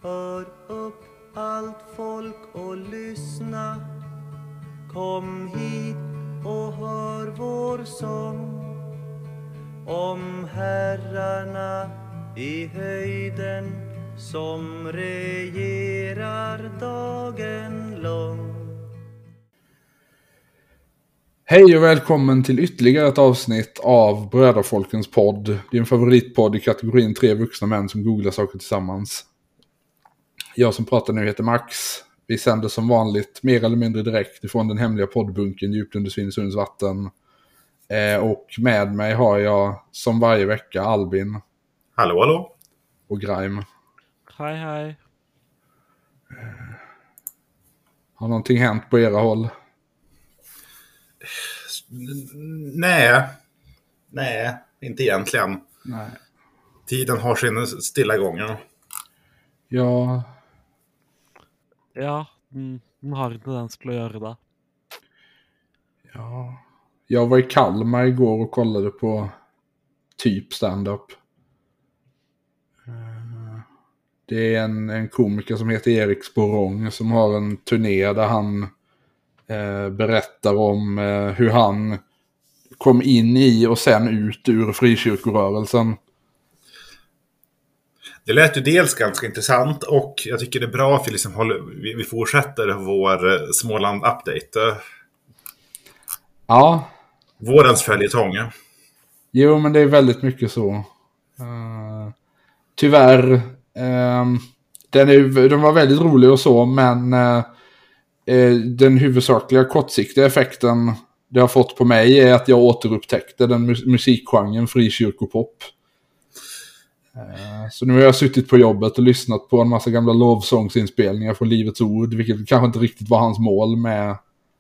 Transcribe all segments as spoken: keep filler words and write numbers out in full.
Hör upp allt folk och lyssna. Kom hit och hör vår sång om herrarna i höjden som regerar dagen lång. Hej och välkommen till ytterligare ett avsnitt av Bröderfolkens podd. Din favoritpodd i kategorin tre vuxna män som googlar saker tillsammans. Jag som pratar nu heter Max. Vi sänder som vanligt mer eller mindre direkt ifrån den hemliga poddbunken djupt under Svinesunds vatten. Eh, och med mig har jag som varje vecka Albin. Hallå, hallå. Och Grime. Hej, hej. Har någonting hänt på era håll? Nej. Nej, inte egentligen. Nej. Tiden har sin stilla gången. Ja. Ja, den har inte den skulle göra det. Ja. Jag var i Kalmar igår och kollade på typ stand-up. Det är en, en komiker som heter Erik Sporrong som har en turné där han eh, berättar om eh, hur han kom in i och sen ut ur frikyrkorörelsen. Det lät ju dels ganska intressant och jag tycker det är bra att vi, liksom håller, vi, vi fortsätter vår Småland-update. Ja. Vårens följetong. Jo, men det är väldigt mycket så. Uh, tyvärr. Uh, den, är, den var väldigt rolig och så, men uh, uh, den huvudsakliga kortsiktiga effekten det har fått på mig är att jag återupptäckte den mus- musikgenren frikyrkopop. Uh, så nu har jag suttit på jobbet och lyssnat på en massa gamla lovsångsinspelningar från Livets Ord, vilket kanske inte riktigt var hans mål med...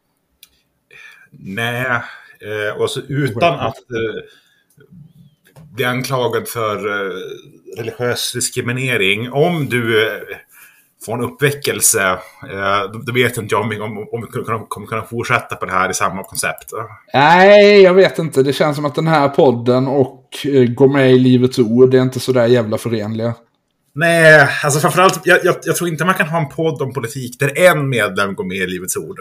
Nej, eh, och så utan att eh, bli anklagad för eh, religiös diskriminering. Om du eh, får en uppväckelse, eh, då, då vet inte jag om, om, om vi kommer kunna, kunna fortsätta på det här i samma koncept. Nej, jag vet inte. Det känns som att den här podden och eh, gå med i Livets Ord, det är inte så där jävla förenliga. Nej, alltså framförallt, jag, jag, jag tror inte man kan ha en podd om politik där en medlem går med i Livets Ord.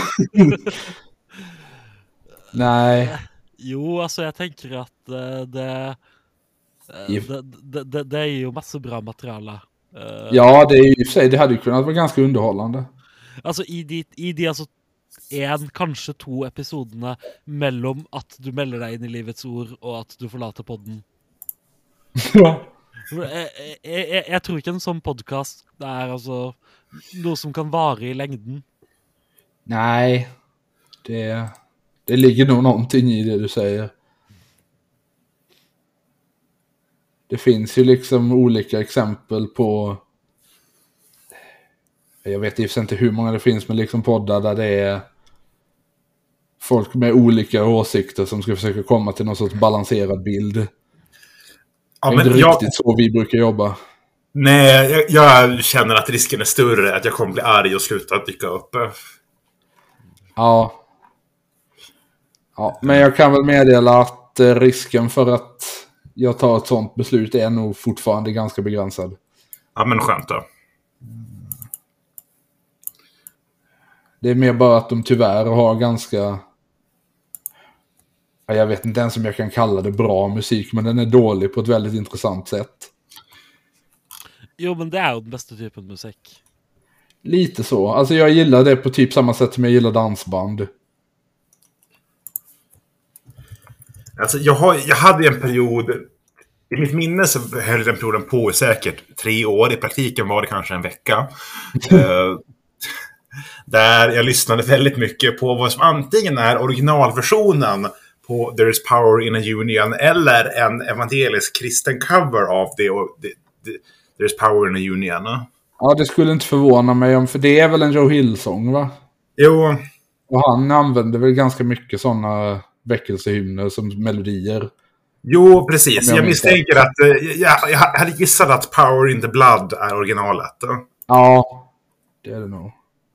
Nej. Jo, alltså jag tänker att uh, det, uh, det, det, det, det är ju massa bra material. Uh, ja, det är ju i och för sig, det hade ju kunnat vara ganska underhållande. Alltså i de, i de alltså en, kanske två episoderna mellan att du melder dig in i Livets Ord och att du förlater podden. Ja. Jag, jag, jag tror inte en sån podcast är alltså något som kan vara i längden. Nej, det, det ligger nog någonting i det du säger. Det finns ju liksom olika exempel på, jag vet inte hur många det finns, men liksom poddar där det är folk med olika åsikter som ska försöka komma till någon sorts balanserad bild. Ja, det är men inte jag... riktigt så vi brukar jobba. Nej, jag, jag känner att risken är större att jag kommer bli arg och sluta dyka upp. Ja. Ja, men jag kan väl meddela att eh, risken för att jag tar ett sånt beslut är nog fortfarande ganska begränsad. Ja, men skönt då. Det är mer bara att de tyvärr har ganska... Jag vet inte ens om jag kan kalla det bra musik, men den är dålig på ett väldigt intressant sätt. Jo, men det är ju den bästa typen av musik. Lite så. Alltså jag gillar det på typ samma sätt som jag gillar dansband. Alltså jag, har, jag hade en period... I mitt minne så höll den perioden på i säkert tre år. I praktiken var det kanske en vecka. uh, där jag lyssnade väldigt mycket på vad som antingen är originalversionen på There is Power in a Union eller en evangelisk kristen cover av det och det, det, There is Power in a Union. Ja, det skulle inte förvåna mig om, för det är väl en Joe Hill-sång, va? Jo. Och han använder väl ganska mycket sådana väckelsehymner som melodier. Jo, precis. Jag, jag misstänker att jag, jag hade gissat att Power in the Blood är originalet. Ja, det är det nog.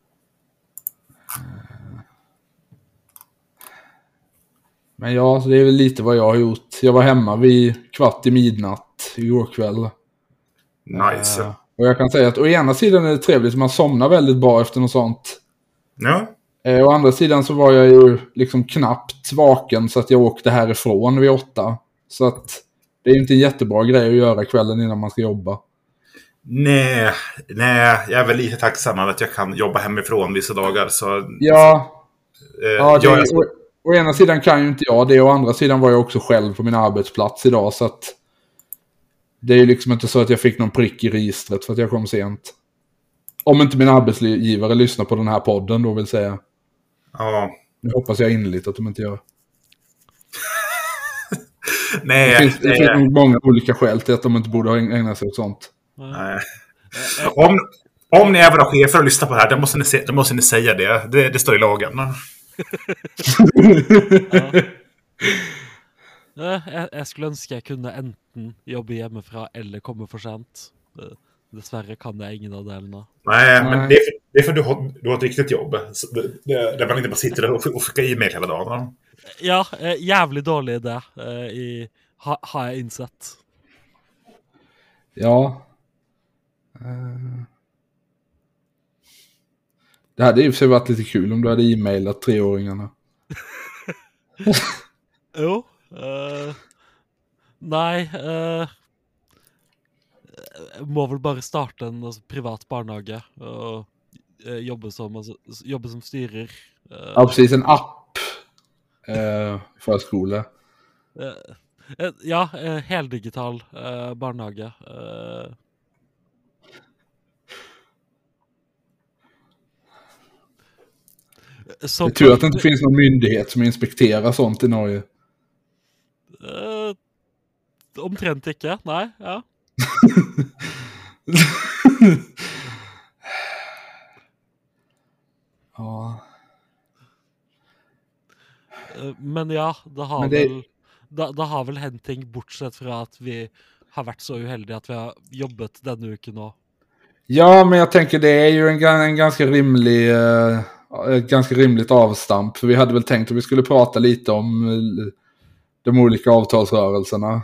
Men ja, så det är väl lite vad jag har gjort. Jag var hemma vid kvart i midnatt igår kväll. Nice. Uh, Och jag kan säga att å ena sidan är det trevligt, man somnar väldigt bra efter något sånt. Ja. Eh, å andra sidan så var jag ju liksom knappt vaken så att jag åkte härifrån vid åtta. Så att det är inte en jättebra grej att göra kvällen innan man ska jobba. Nej, nej, jag är väl lite tacksam att jag kan jobba hemifrån vissa dagar. Så, Ja, eh, ja det, jag, å, å ena sidan kan ju inte jag det, å andra sidan var jag också själv på min arbetsplats idag. Så att det är ju liksom inte så att jag fick någon prick i registret för att jag kom sent. Om inte min arbetsgivare lyssnar på den här podden då vill säga. Ja. Nu hoppas jag innerligt att de inte gör. Nej, det finns, det nej. finns nog många olika skäl till att de inte borde ägna sig åt sånt. Nej. Om, om ni är våra chefer och lyssnar på det här, då måste ni, se, då måste ni säga det. det. Det står i lagen. Ja. Jeg, jeg skulle ønske jeg kunne enten jobbe hjemmefra eller komme for sent. Dessverre kan jeg ingen av delene. Nej, men det är, för, det är för att du har, du har ett riktigt jobb. Det, det, där man inte bara sitter där och, och skickar e-mail hela dagen. Ja, eh, jævlig dårlig idé eh, i, ha, har jeg innsett. Ja. Uh... Det hade i och för sig varit lite kul om du hade e-mailat treåringarna. Jo. Uh, nei uh, må vel bare starte en altså, privat barnehage og uh, jobbe, som, altså, jobbe som styrer. Uh, ja, precis. En app uh, förskola. Uh, uh, ja, uh, heldigital uh, barnehage. Uh, Så det är tur att det inte finns någon myndighet som inspekterar sånt i Norge. Uh, omtrent ikke, nei, ja. Ja. Uh, men ja, det har, det... Vel, det, det har vel hendt ting, bortsett fra at vi har vært så uheldige at vi har jobbet denne uken nå. Ja, men jag tänker det är ju en, en ganska rimlig... Uh... ett ganska rimligt avstamp, för vi hade väl tänkt att vi skulle prata lite om de olika avtalsrörelserna.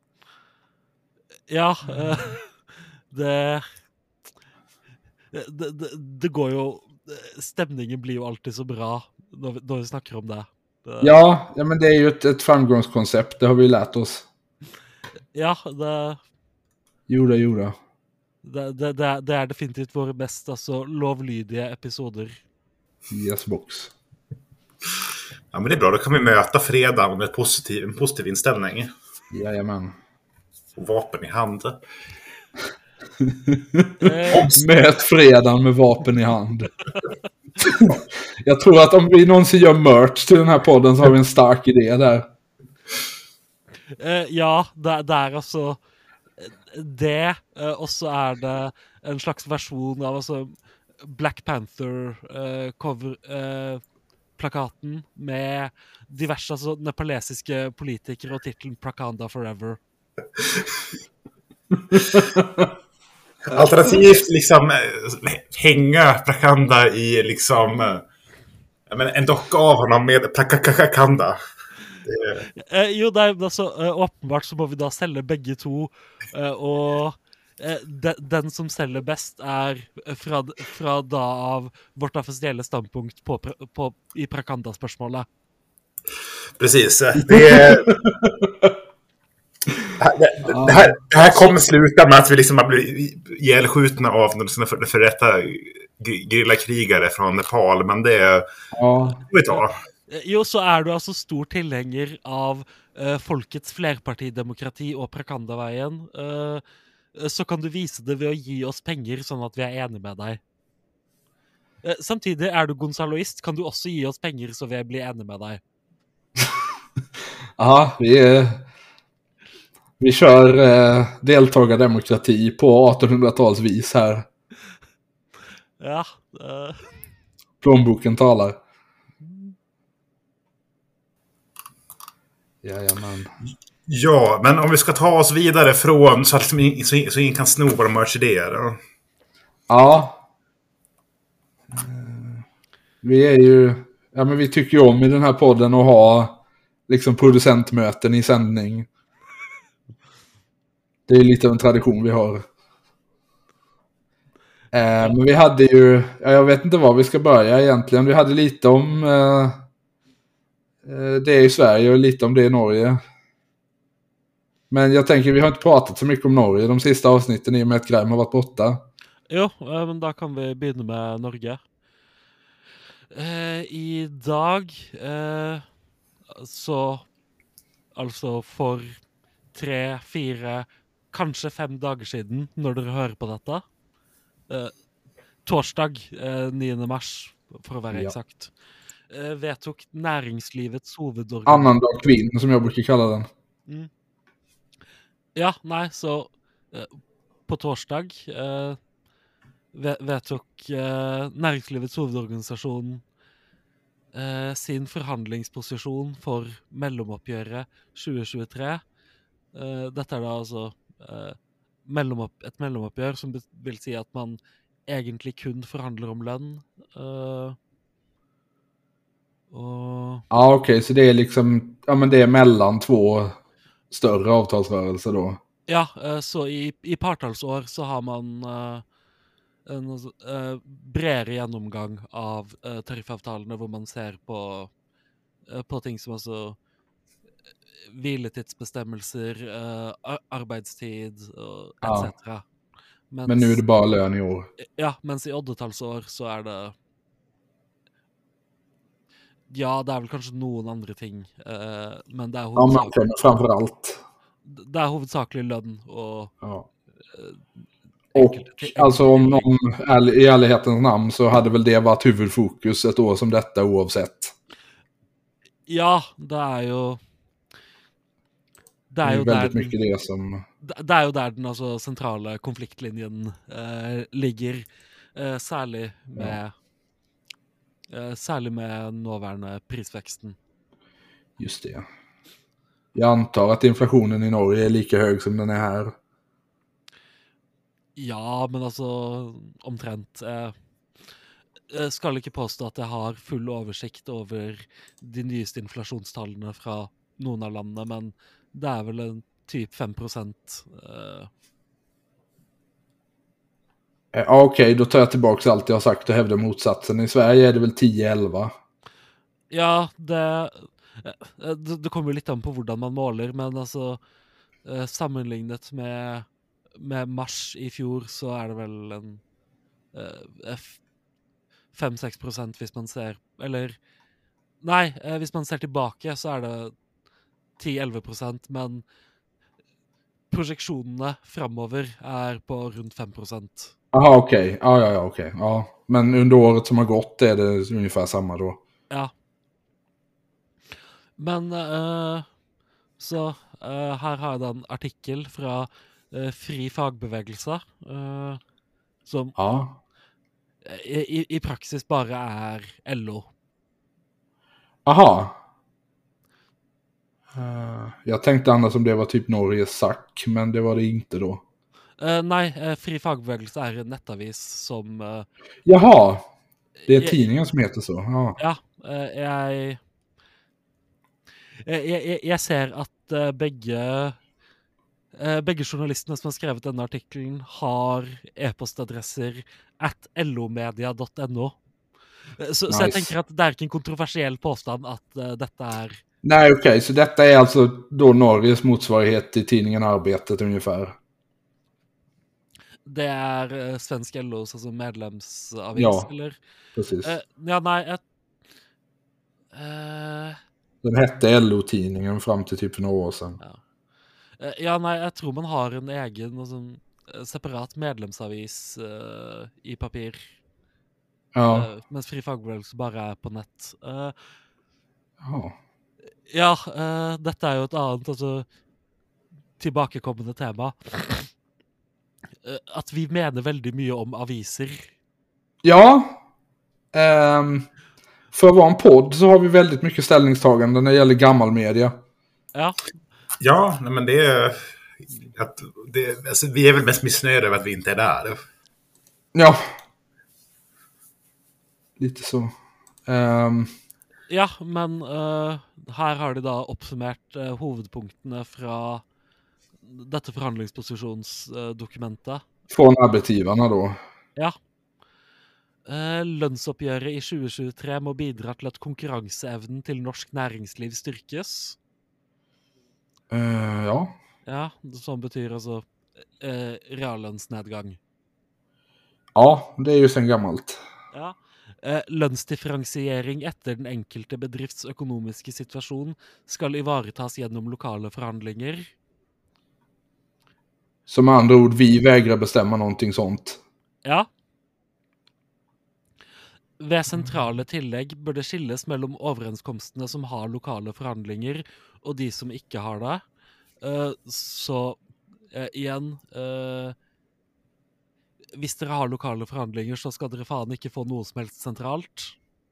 Ja, uh, det, det, det det går ju, stämningen blir ju alltid så bra när vi, när vi snackar om det. det ja, ja, men det är ju ett, ett framgångskoncept, det har vi lärt oss. Ja, det Jodå, jodå. Det, det, det, det är definitivt våra mest alltså, lovlydiga episoder. Yes, box. Ja, men det är bra. Då kan vi möta fredag med ett positiv, en positiv inställning. Jajamän. Och vapen i hand. Möt fredag med vapen i hand. Jag tror att om vi någonsin gör merch till den här podden så har vi en stark idé där. Uh, ja, det, det är alltså det. Uh, och så är det en slags version av alltså Black Panther uh, cover uh, plakaten med diverse alltså, nepalesiska politiker och titeln Prakanda Forever. Alternativt liksom hänga Prakanda i liksom jag menar, en docka av honom med Prakanda. Det... Uh, jo, det är alltså uh, uppenbart så må vi då sälja bägge två uh, och De, den som säljer bäst är fra, fra da av vårt officiella standpunkt på, på, i Prakanda-spørsmålet. Precis. Det, är, det, det, här, det här kommer sluta med att vi liksom har blivit ihjälskjutna av några för, för detta grillakrigare från Nepal, men det är... Ja. Vi tar. Jo, så är du alltså stor tilhänger av uh, folkets flerpartidemokrati och Prakanda-veien. Uh, så kan du visa det ved å gi oss penger sånn at vi er enige med deg. Samtidig er du gonzaloist, kan du også gi oss penger så vi blir enige med deg. Ja, vi, vi kör eh, deltagardemokrati på artonhundratalsvis här. Ja. Uh... Plånboken talar. Jajamän. Ja, men om vi ska ta oss vidare från så att så, så, så ingen kan sno våra merch-idéer. Ja. Vi är ju... Ja, men vi tycker ju om i den här podden att ha liksom producentmöten i sändning. Det är lite av en tradition vi har. Eh, men vi hade ju, ja, jag vet inte var vi ska börja egentligen. Vi hade lite om eh, det i Sverige och lite om det i Norge. Men jag tänker vi har inte pratat så mycket om Norge de sista avsnitten i och med att Grime har varit borta. Jo, eh, men da kan vi begynne med Norge. Eh, I dag eh, så altså for tre, fire, kanskje fem dager siden, når dere hører på dette. Eh, torsdag eh, niende mars, for å være Ja. eksakt. Eh, vedtok næringslivets hovedorgan... Annandag kvinn, som jag brukar kalla den. Mm. Ja, nei, så eh, på torsdag eh, vedtok eh, næringslivets hovedorganisasjon eh, sin forhandlingsposisjon for mellomoppgjøret tjue tjuetre. Eh, dette er da altså eh, mellomopp, et mellomoppgjør som vil si at man egentlig kun forhandler om lønn. Eh, og... Ja, okej, okay, så det är liksom, ja men det är mellan två större avtalsrörelser då. Ja, eh, så i, i partallsår så har man eh, en uh, bredere gjennomgang av uh, tariffavtalene hvor man ser på, uh, på ting som altså hviletidsbestemmelser, uh, ar- arbeidstid uh, et cetera. Ja. Mens, Men nu är det bara lön i år. Ja, mens i oddetallsår så er det ja, det er vel kanskje noen andre ting, uh, men det er Ja, men framför allt. Det er hovedsakelig lønn och Ja. Uh, Och alltså om, om i ärlighetens namn så hade väl det varit huvudfokus ett år som detta oavsett. Ja, det är ju det är ju det är väldigt där mycket det som det är ju där den alltså centrala konfliktlinjen eh, ligger eh, särskilt med ja. eh, särskilt med nåværende prisväxten. Just det. Jag antar att inflationen i Norge är lika hög som den är här. Ja, men altså omtrent. Eh, jeg skal ikke påstå at jeg har full oversikt over de nyeste inflasjonstallene fra noen av landene, men det er vel en typ fem prosent. Eh. Ja, okej, okay, då tar jag tillbaka allt jag har sagt och hävdar motsatsen. I Sverige är det väl tio elva? Ja, det, det, det kommer litt an på hvordan man måler, men altså eh, sammenlignet med med mars i fjor så er det vel en uh, fem til seks prosent hvis man ser, eller nei, uh, hvis man ser tilbake så er det ti til elleve prosent, men projeksjonene fremover er på rundt fem prosent. Aha, okej. Okay. Ja, ja, ja, okej. Okay. Ja, men under året som har gått är det ungefär samma då. Ja. Men uh, så uh, her har jeg da en artikkel fra Uh, fri fagbevegelse, uh, som ja. i, i praksis bare er L O. Aha. Uh, jag tänkte annars om det var typ Norges S A C, men det var det inte då. Uh, nei, uh, fri fagbevegelse er en nettavis som... Uh, Jaha, det är jeg, tidningen som heter så. Ja, ja uh, jeg, jeg, jeg... Jeg ser at uh, begge... Begge journalistene som har skrevet denne artikkelen har e-postadresser at lomedia dot no. Så, nice. Så jeg tenker at det er ikke en kontroversiell påstand at uh, dette er... Nej, okej. Okay. Så detta är alltså då Norges motsvarighet till tidningen Arbetet ungefär? Det är uh, svensk L O's alltså medlemsavis, ja, eller? Precis. Uh, ja, nej, ett... Uh... Den hette L O-tidningen fram till typ för några år sedan. Ja. Ja, nei, jeg tror man har en egen altså, separat medlemsavis uh, i papir. Ja. Uh, mens fri fagbevegelse bare er på nett. Uh, ja. Ja, uh, dette er jo et annet, altså, tilbakekommende tema. Uh, at vi mener veldig mye om aviser. Ja. Um, för att vara en podd så har vi väldigt mycket ställningstagande när det gäller gammal media. Ja. Ja, men det är... Att det, alltså, vi är väl mest missnöjda över att vi inte är där. Ja. Lite så. Um... Ja, men uh, her har de da oppsummert uh, hovedpunktene fra dette forhandlingsposisjonsdokumentet. Från arbetsgivarna då? Ja. Eh, lønnsoppgjøret i tjue tjuetre må bidra til at konkurranseevnen til norsk næringsliv styrkes. Eh, ja. Ja, som betyr altså eh, reallønnsnedgang. Ja, det är ju sen gammalt. Ja. Eh, lønnsdifferensiering etter den enkelte bedrifts økonomiske situasjon skal ivaretas gjennom lokale forhandlinger. Som med andra ord, vi vägrar bestämma någonting sånt. Ja. Ved sentrale tillegg bør det skilles mellom overenskomstene som har lokale forhandlinger, og de som ikke har det. Eh, så eh, igjen eh, hvis dere har lokale forhandlinger, så skal dere faen ikke få noe som helst sentralt.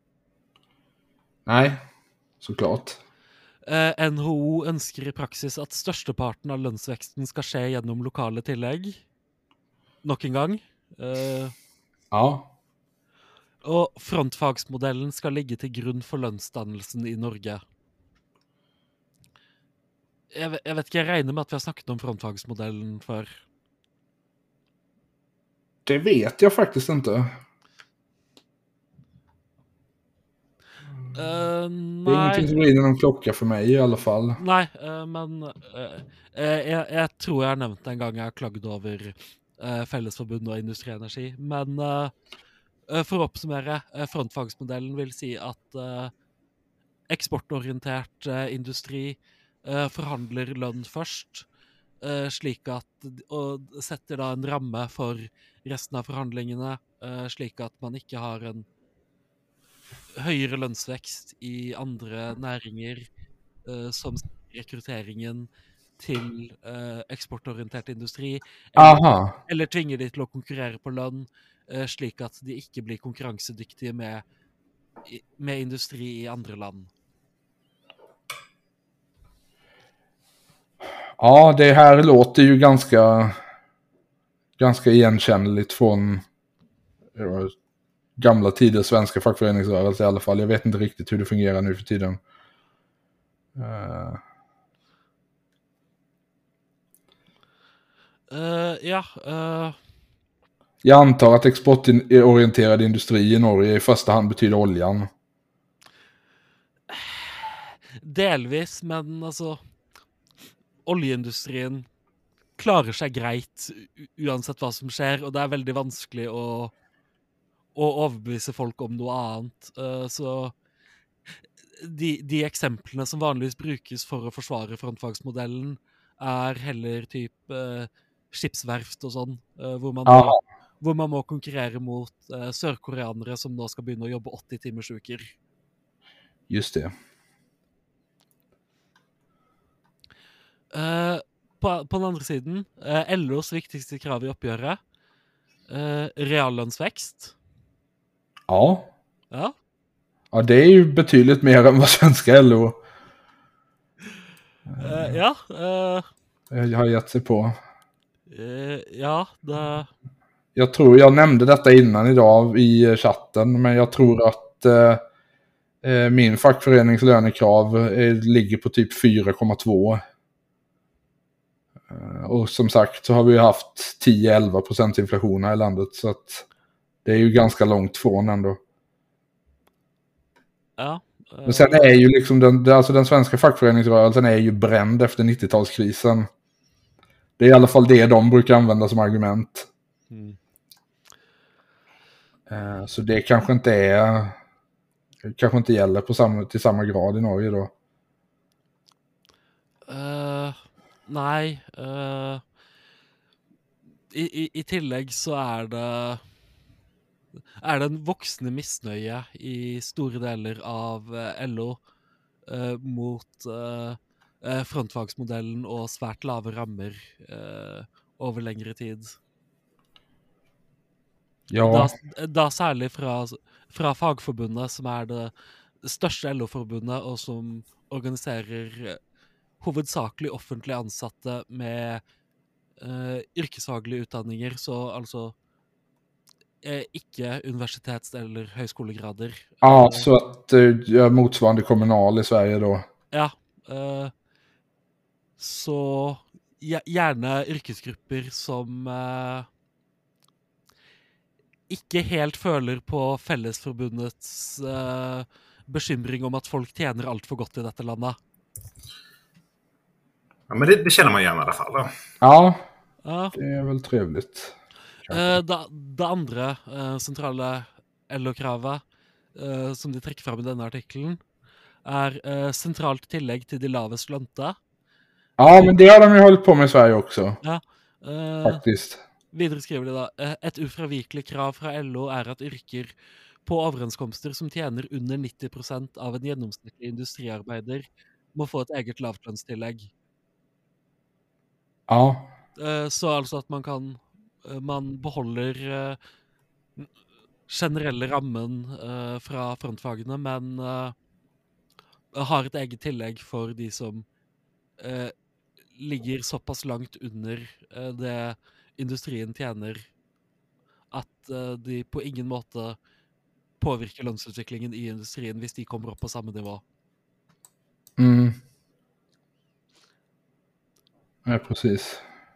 Nej, såklart. Eh, N H O ønsker i praksis at størsteparten av lønnsveksten skal skje gjennom lokale tillegg. Nok en gang. Eh, Ja. og frontfagsmodellen skal ligge til grunn for lønnsdannelsen i Norge. Jeg, vet- jeg vet ikke, jeg regner med at vi har snakket om frontfagsmodellen før. Det vet jag faktiskt inte. Eh, Det är nei, ingenting som ringer någon klocka för mig i alla fall. nei eh, men eh, eh, jeg, jeg tror jeg har nevnt det en gang jeg har klagd over eh, Fellesforbundet og Industrienergi. Men eh, eh, for å oppsummere, eh, frontfagsmodellen vil si at eh, eksportorientert eh, industri eh, forhandler lønn først, eh, slik at, og setter da en ramme for resten av forhandlingene, eh, slik at man ikke har en høyere lønnsvekst i andre næringer eh, som rekrutteringen til eh, eksportorientert industri, eller, Aha. eller tvinger de til å konkurrere på lønn, eh, slik at de ikke blir konkurransedyktige med, i- med industri i andre land. Ja, det här låter ju ganska ganska igenkännligt från ja, gamla tiders svenska fackföreningsrörelse i alla fall. Jag vet inte riktigt hur det fungerar nu för tiden. Eh, Eh, ja, eh, jag antar att exportorienterad industri i Norge i första hand betyder oljan. delvis, men altså oljeindustrien klarer seg greit u- uansett hva som skjer, og det er veldig vanskelig å, å overbevise folk om noe annet. Eh, så de, de eksemplene som vanligvis brukes for å forsvare frontfagsmodellen, er heller typ eh, skipsverft og sånn, eh, hvor, man må, Aha. hvor man må konkurrere mot eh, sørkoreanere som nå skal begynne å jobbe åtti timers uker. Just det. Eh, på, på den andre siden, eh, L O's viktigste krav i oppgjøret, eh, reallønnsvekst. Ja. Ja. Ja, det är ju betydligt mer än vad svenska L O Eh, ja. eh, har gett sig på. eh, ja, det Jag tror jag nämnde detta innan idag i chatten, men jag tror att eh, eh, min fackförenings lönekrav eh, ligger på typ fyra komma två. Eh, och som sagt så har vi ju haft tio till elva procent inflation här i landet, så att det är ju ganska långt från ändå. Ja. eh, Men sen är ju liksom den, alltså den svenska fackföreningsrörelsen är ju bränd efter nittiotalskrisen. Det är i alla fall det de brukar använda som argument. mm. Eh, Så det kanske inte är kanske inte gäller på samma, till samma grad i Norge då. Eh, nei eh, i, i, I tillegg så er det er det en voksende misnøye i store deler av eh, L O eh, mot eh, eh, frontfagsmodellen og svært lave rammer eh, over lengre tid. Ja, Da, da særlig fra, fra Fagforbundet, som er det største L O-forbundet, og som organiserer eh, hovedsakelig offentlig ansatte med eh, yrkesfaglige utdanninger, så altså eh, ikke universitets- eller høyskolegrader. ja Eh, så att eh, ja, motsvarande kommunal i Sverige då. Ja. eh, så gje- gjerne yrkesgrupper som eh, ikke helt føler på Fellesforbundets uh, bekymring om at folk tjener alt for godt i dette landet. Ja, men det, det känner man igen i alla fall. Då. Ja, Ja. det är väl trevligt. Uh, det, det andre uh, sentrale L O-kravet uh, som de trekker fram i denne artikkelen, er uh, sentralt tillegg til de lavest lønte. Ja, men det har de ju hållit på med i Sverige också. Ja. Uh, Faktiskt. Videre skriver de da uh, et ufravikelig krav fra L O er at yrker på overenskomster som tjener under nitti prosent av en gjennomsnittlig industriarbeider må få et eget lavtlønnstillegg. Ja. Uh, så altså at man kan uh, man beholder uh, generelle rammen uh, fra frontfagene, men uh, har et eget tillegg for de som uh, ligger såpass langt under uh, det industrien tjener, at uh, de på ingen måte påvirker lønnsutviklingen i industrien hvis de kommer opp på samme nivå. Mm. Ja, precis.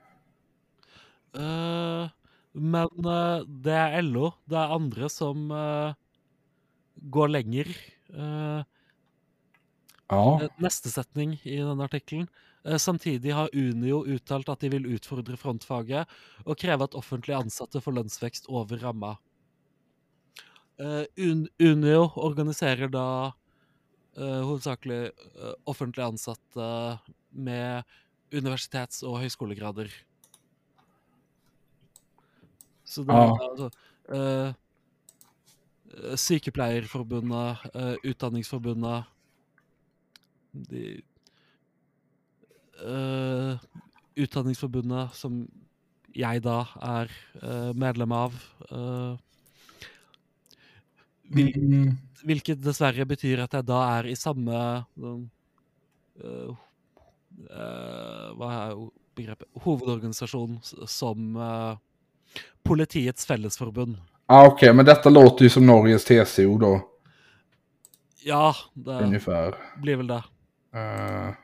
Uh, men uh, det er L O, det er andre som uh, går lenger. Uh, Ja. Neste setning i denne artikkelen. Uh, samtidig har Unio uttalt at de vil utfordre frontfaget og kreve at offentlige ansatte får lønnsvekst over ramma. Uh, Un Unio organiserer da uh, hovedsakelig uh, offentlige ansatte med universitets- og høyskolegrader. Så det er Ja. altså uh, Sykepleierforbundet, uh, Utdanningsforbundet, de uh, Utdanningsforbundet, som jeg da er uh, medlem av, uh, vil, Mm. hvilket dessverre betyr at jeg da er i samme uh, uh, hva er begrepet? Hovedorganisasjon som uh, Politiets Fellesforbund. Ja, okej, men detta låter ju som Norges T C O då. Ja, det Ungefär. blir vel det. Uh.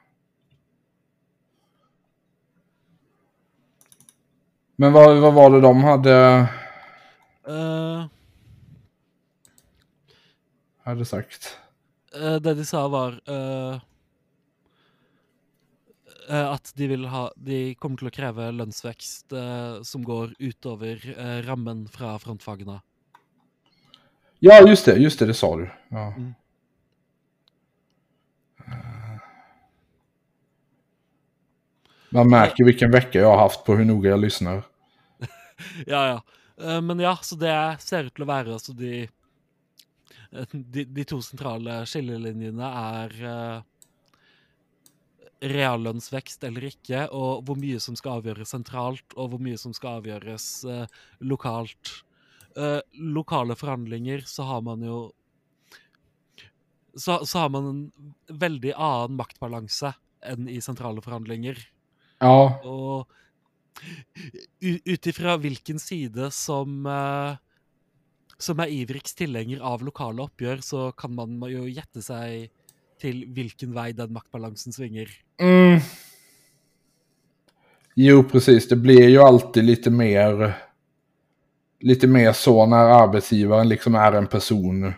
Men vad, vad var det de hade, Uh, hade sagt? uh, det de sa var uh, uh, at de vil ha De kommer til å kreve lønnsvekst uh, som går utover uh, rammen fra frontfagene. Ja, just det, just det, det sa du. Ja. Mm. Man märker vilken vecka jag har haft på hur noga jag lyssnar. Ja, ja. Uh, men ja, så det ser ut til å være altså de, de De to sentrale skillelinjene er uh, reallønnsvekst eller ikke, og hvor mye som skal avgjøres sentralt, og hvor mye som skal avgjøres uh, lokalt. Uh, lokale forhandlinger, så har man jo så, så har man en veldig annen maktbalanse enn i sentrale forhandlinger. Ja. Og ut ifra hvilken side som uh, som er ivrigst tilhenger av lokale oppgjør, så kan man jo gjette seg til hvilken vei den maktbalansen svinger. Mm. Jo, precis. Det blir ju alltid lite mer lite mer så när arbetsgivaren liksom är en person.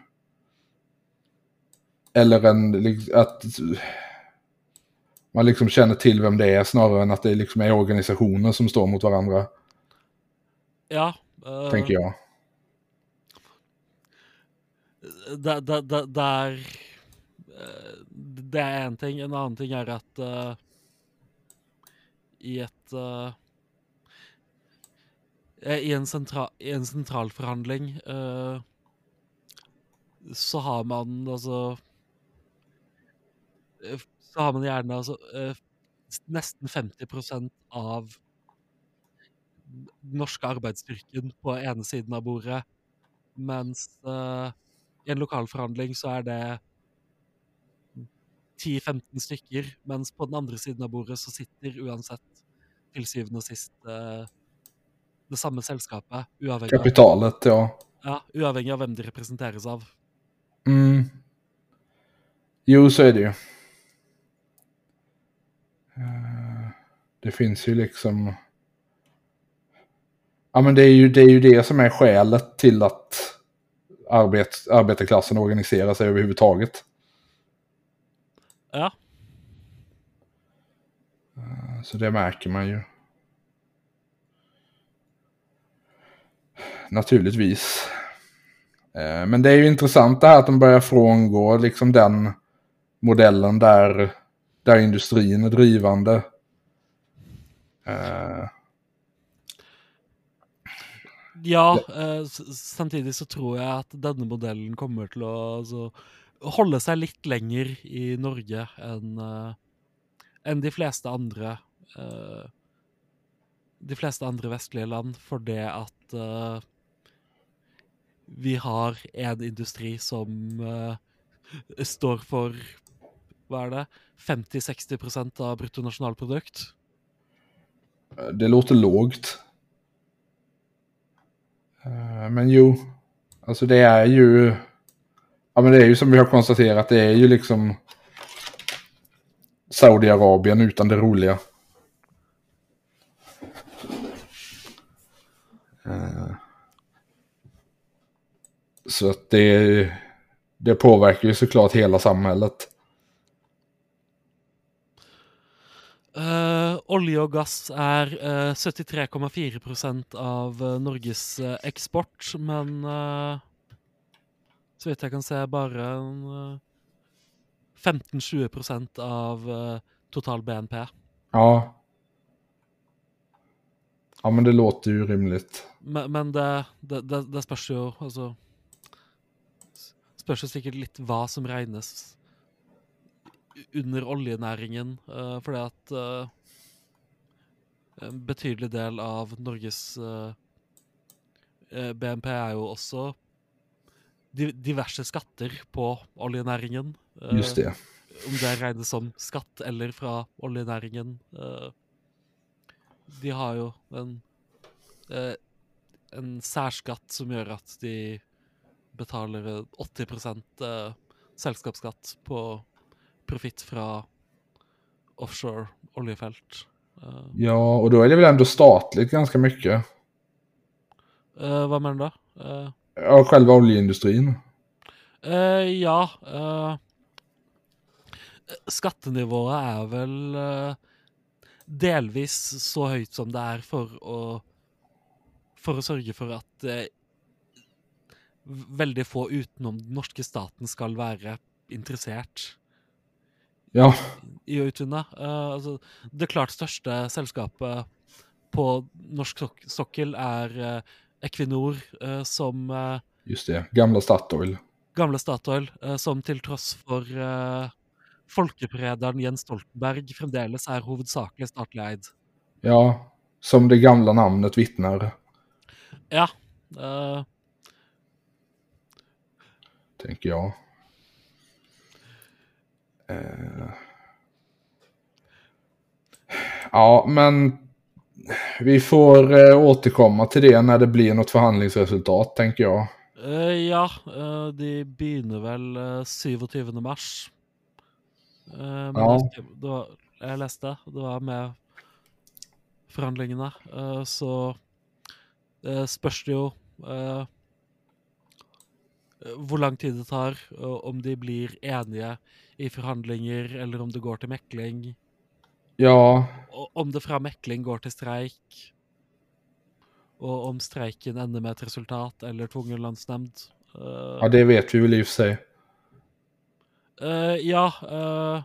Eller en att man liksom känner till vem det är snarare än att det liksom är organisationer som står mot varandra. Ja. Uh, tänker jag. Det, det, det, det er Det er en ting. En annen ting er at uh, i et uh, i, en sentra, I en sentralforhandling uh, så har man altså Så har man gjerne altså uh, nesten femti prosent av den norske arbeidsstyrken på ene siden av bordet, mens uh, i en lokalforhandling så er det ti til femten stykker, mens på den andre siden av bordet så sitter uansett til syvende og sist uh, det samme selskapet, uavhengig av, Kapitalet, ja. ja, uavhengig av hvem de representeres av. Mm. Jo, så är det ju. Det finns ju liksom Ja, men det är ju det, är ju det som är skälet till att arbet, arbetarklassen organiserar sig överhuvudtaget. Ja. Så det märker man ju. Naturligtvis. Men det är ju intressant det här att de börjar frångå liksom den modellen där, där industrin är drivande. Uh. Ja, uh, samtidig så tror jeg at denne modellen kommer til å altså, holde seg litt lenger i Norge enn uh, enn de fleste andre uh, de fleste andre vestlige land, for det at uh, vi har en industri som uh, står for, hva er det, femti til seksti prosent av bruttonasjonalprodukt. Det låter lågt. Uh, men jo, alltså det är ju, ja men det är ju som vi har konstaterat, det är ju liksom Saudiarabien utan det roliga. Uh, så att det, det påverkar ju såklart hela samhället. Uh, olje og gass er uh, syttitre komma fire prosent av uh, Norges uh, eksport, men uh, så vidt jeg kan se bare uh, femten til tjue prosent av uh, total B N P. Ja. Ja, men det låter ju rimligt. Men, men det, det, det, det spørs jo, altså, spørs jo sikkert litt hva som regnes under oljenæringen, uh, fordi at uh, en betydelig del av Norges uh, B N P er jo også diverse skatter på oljenæringen. Uh, Just det. Om det regnes som skatt eller fra oljenæringen. Uh, de har jo en, uh, en særskatt som gjør at de betaler åtti prosent uh, selskapsskatt på profitt fra offshore oljefält. Uh, ja, och då är det väl ändå statligt ganska mycket. Uh, vad menar du då? Uh, ja, själva oljeindustrin. Uh, ja. Uh, skattenivået er vel uh, delvis så høyt som det er for å for å sørge for at uh, veldig få utenom den norske staten skal være interessert ja. i å utvinne. Uh, altså, det klart største selskapet på norsk sok- sokkel er uh, Equinor, uh, som uh, Just det, gamla Statoil. Gamle Statoil, uh, som til tross for uh, folkeprederen Jens Stoltenberg fremdeles er hovedsakelig statlig eid. Ja, som det gamla namnet vittnar. Ja. Uh, Tänker jag. Uh. Ja, men vi får uh, återkomma till det när det blir något förhandlingsresultat, tänker jag. Uh, ja, uh, de begynner vel uh, syvogtyvende mars. Uh, men ja. jeg, det var, jeg leste, det var med forhandlingene, uh, så uh, spørs det jo uh, hvor lang tid det tar, uh, om de blir enige i forhandlinger, eller om det går til mekling. Ja. Og om det fra mekling går til streik, og om streiken ender med et resultat, eller tvungen landsnemnd. Uh, ja, det vet vi vel i og for seg. Uh, ja, uh,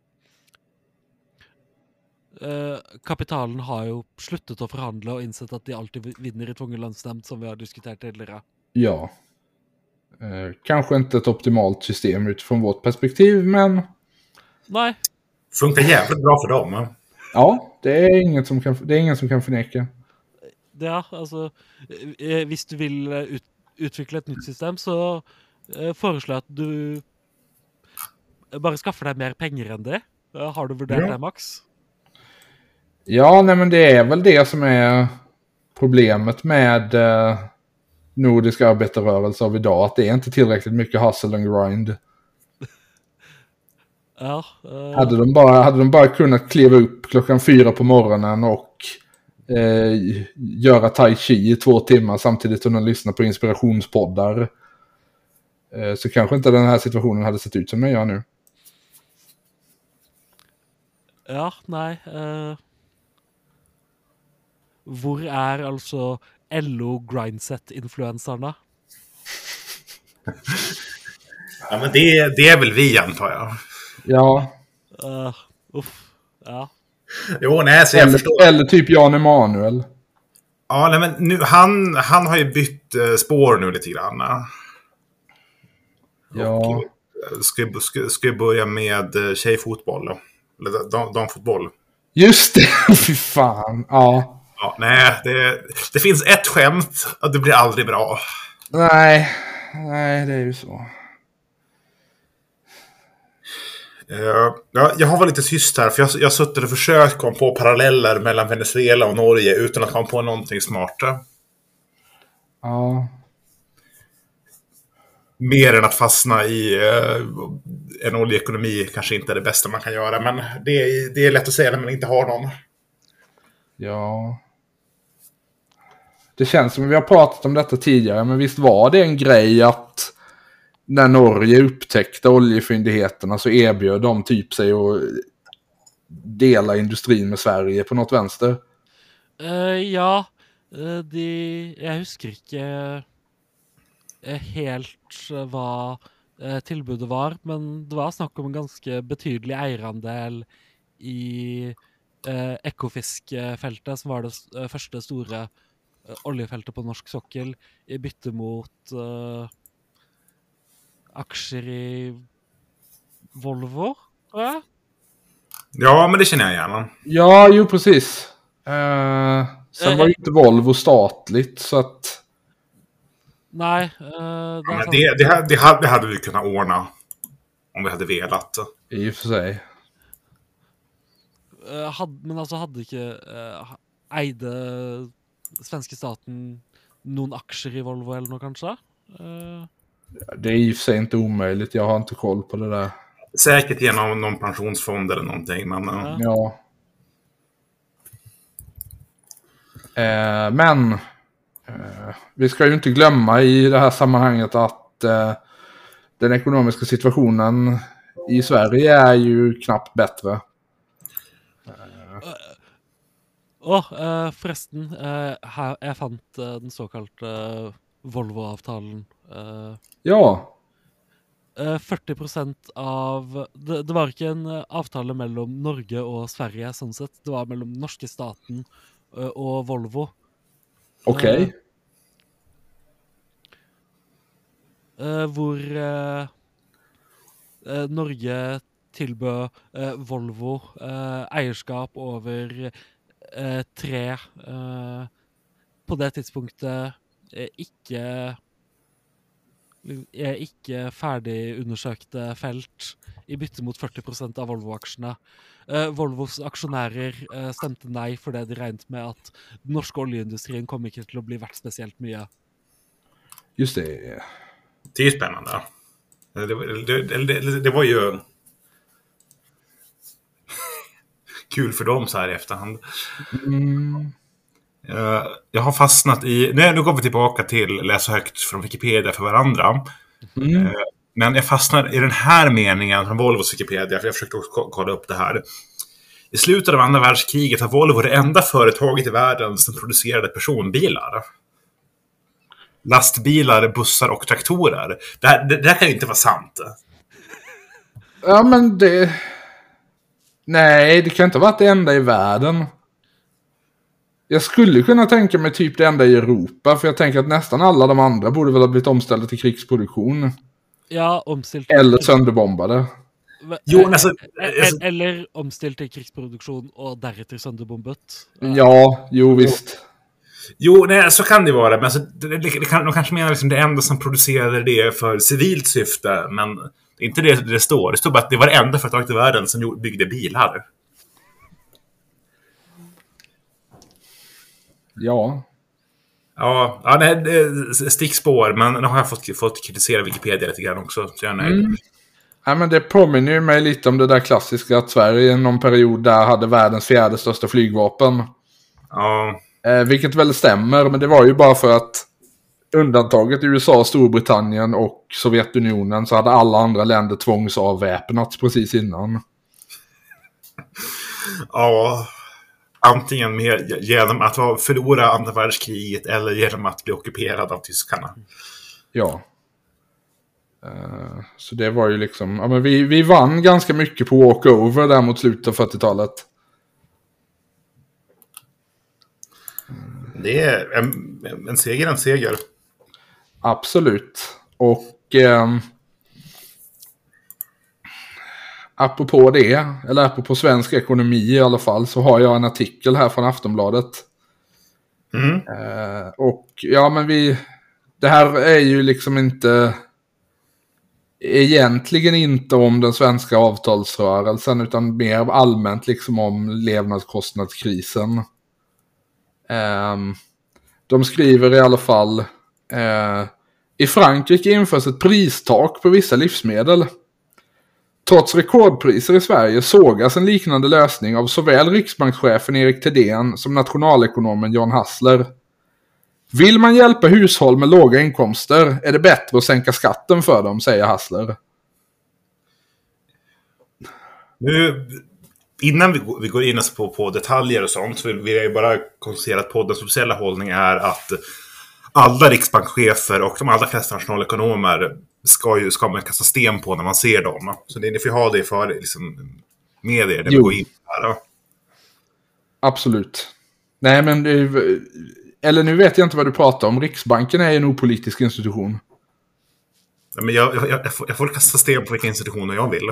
uh, kapitalen har jo sluttet å forhandle og innsett at de alltid vinner i tvungen landsnemnd, som vi har diskutert tidligere. Ja. Uh, kanske inte ett optimalt system utifrån vårt perspektiv, men... Nej. Funkar jävligt bra för dem. Ja, ja det, är inget som kan, det är ingen som kan förneka. Ja, altså, eh, hvis du vil ut, utvikle et nytt system, så eh, foreslår jeg at du bare skaffer deg mer penger enn det. Har du vurdert ja. det, Max? Ja, nej, men det är väl det som är problemet med eh, nordisk arbetarrörelse av idag, att det är inte tillräckligt mycket hustle and grind. Ja. Uh... Hade de bara, hade de bara kunnat kliva upp klockan fyra på morgonen och eh, göra tai chi i två timmar samtidigt som de lyssnar på inspirationspoddar. Eh, så kanske inte den här situationen hade sett ut som den gör nu. Ja, nej. Uh, hvor er altså L O Grindset-influenserne? Ja, men det, det är väl vi, antar jag. Ja. Uh, uff, ja. Jo, nej, så jag eller, förstår. eller typ Jan Emanuel. Ja, nej, men nu, han, han har ju bytt eh, spår nu lite grann. Ja. Och, ska, ska, ska börja med eh, tjejfotboll då. Eller dam, damfotboll. Just det, fy fan. Ja. Ja, nej, det, det finns ett skämt och det blir aldrig bra. Nej, nej, det är ju så. Uh, ja, jag har varit lite tyst här, för jag, jag har suttit och försökt komma på paralleller mellan Venezuela och Norge utan att komma på någonting smarta. Ja. Mer än att fastna i uh, en oljeekonomi kanske inte är det bästa man kan göra, men det är, det är lätt att säga när man inte har någon. Ja. Det känns som att vi har pratat om detta tidigare, men visst var det en grej att när Norge upptäckte oljefyndigheterna så erbjöd de typ sig att dela industrin med Sverige på något vänster? Uh, ja, uh, de, jeg husker ikke uh, helt uh, hva uh, tilbudet var, men det var snakk om en ganske betydelig eierandel i uh, Ekofisk-feltet, som var det uh, første store uh, oljefeltet på norsk sokkel, i bytte mot uh, aksjer i Volvo, tror jag. Ja, men det känner jag gärna. Ja, jo precis. Uh, sen var ju inte Volvo statligt, så att... Nej, uh, det, Ja, är men det, det, det, hade, det hade vi kunnat ordna om vi hade velat. I och för sig. Uh, had, men alltså hade inte uh, eide svenska staten någon aktier i Volvo eller något kanske? Uh, Det är i och för sig inte omöjligt. Jag har inte koll på det där. Säkert genom någon pensionsfond eller någonting. Men, Ja. Ja. Eh, men eh, vi ska ju inte glömma i det här sammanhanget att eh, den ekonomiska situationen i Sverige är ju knappt bättre. Åh, uh, forresten, uh, her, jeg fant uh, den såkalte uh, Volvo-avtalen. Uh, Ja. uh, fyrtio procent av... Det, det var ikke en uh, avtale mellom Norge og Sverige, sånn sett. Det var mellom norske staten uh, og Volvo. Okej. Uh, hvor uh, uh, Norge tilbød uh, Volvo uh, eierskap over uh, tre uh, på det tidspunktet uh, ikke er ikke ferdig undersøkte felt i bytte mot fyrtio procent av Volvo-aksjene. Uh, Volvos aksjonærer uh, stemte nei fordi de regnet med at den norske oljeindustrien kom ikke til å bli verdt spesielt mye. Just det. det är ju spännande. Det, det, det, det, det var ju kul för dem så här i efterhand. Mm. Uh, jag har fastnat i... Nu, nu går vi tillbaka till läsa högt från Wikipedia för varandra. Mm. Uh, men jag fastnar i den här meningen från Volvos Wikipedia, för jag försökte också kolla upp det här. I slutet av andra världskriget var Volvo det enda företaget i världen som producerade personbilar. Lastbilar, bussar och traktorer. Det här, det, det här kan ju inte vara sant. Ja, men det... Nej, det kan inte vara det enda i världen. Jag skulle kunna tänka mig typ det enda i Europa, för jag tänker att nästan alla de andra borde väl ha blivit omställda till krigsproduktion. Ja, omstilt. Eller sönderbombade. Jo, alltså, eller, eller omstilt till krigsproduktion och därefter sönderbombet. Ja, jo visst. Jo, nej, så kan det vara. Men alltså, det, det, det kan, de kanske menar liksom det enda som producerade det för civilt syfte. Men det är inte det det står. Det står bara att det var det enda företaget i världen som byggde bilar. Ja. Ja, ja nej, det är stickspår. Men nu har jag fått, fått kritisera Wikipedia lite grann också. Så jag är nöjd. Mm. Ja, men det påminner ju mig lite om det där klassiska att Sverige i någon period där hade världens fjärde största flygvapen. Ja. Eh, vilket väl stämmer, men det var ju bara för att undantaget U S A, Storbritannien och Sovjetunionen, så hade alla andra länder tvångsavväpnats precis innan. Ja, antingen med, genom att förlora andra världskriget eller genom att bli ockuperad av tyskarna. Ja. Uh, så det var ju liksom, ja, men vi, vi vann ganska mycket på walkover där mot slutet av fyrtiotalet. Det är en, en seger, en seger. Absolut. Och eh, apropå det, eller apropå svensk ekonomi i alla fall, så har jag en artikel här från Aftonbladet. Mm. Eh, och ja, men vi, det här är ju liksom inte, egentligen inte om den svenska avtalsrörelsen, utan mer allmänt liksom om levnadskostnadskrisen. Eh, de skriver i alla fall: Eh, I Frankrike införs ett pristak på vissa livsmedel. Trots rekordpriser i Sverige sågas en liknande lösning av såväl riksbankschefen Erik Thedéen som nationalekonomen John Hassler. Vill man hjälpa hushåll med låga inkomster är det bättre att sänka skatten för dem, säger Hassler. Nu, innan vi går, vi går in på, på detaljer och sånt, så vill jag bara konstatera att poddens officiella hållning är att alla riksbankschefer och de allra flesta nationalekonomer ska ju ska man kasta sten på när man ser dem. Så det, ni får ha det för liksom, med er när vi går in här. Då. Absolut. Nej, men eller nu vet jag inte vad du pratar om. Riksbanken är en opolitisk institution. Ja, men jag, jag, jag, får, jag får kasta sten på vilka institutioner jag vill.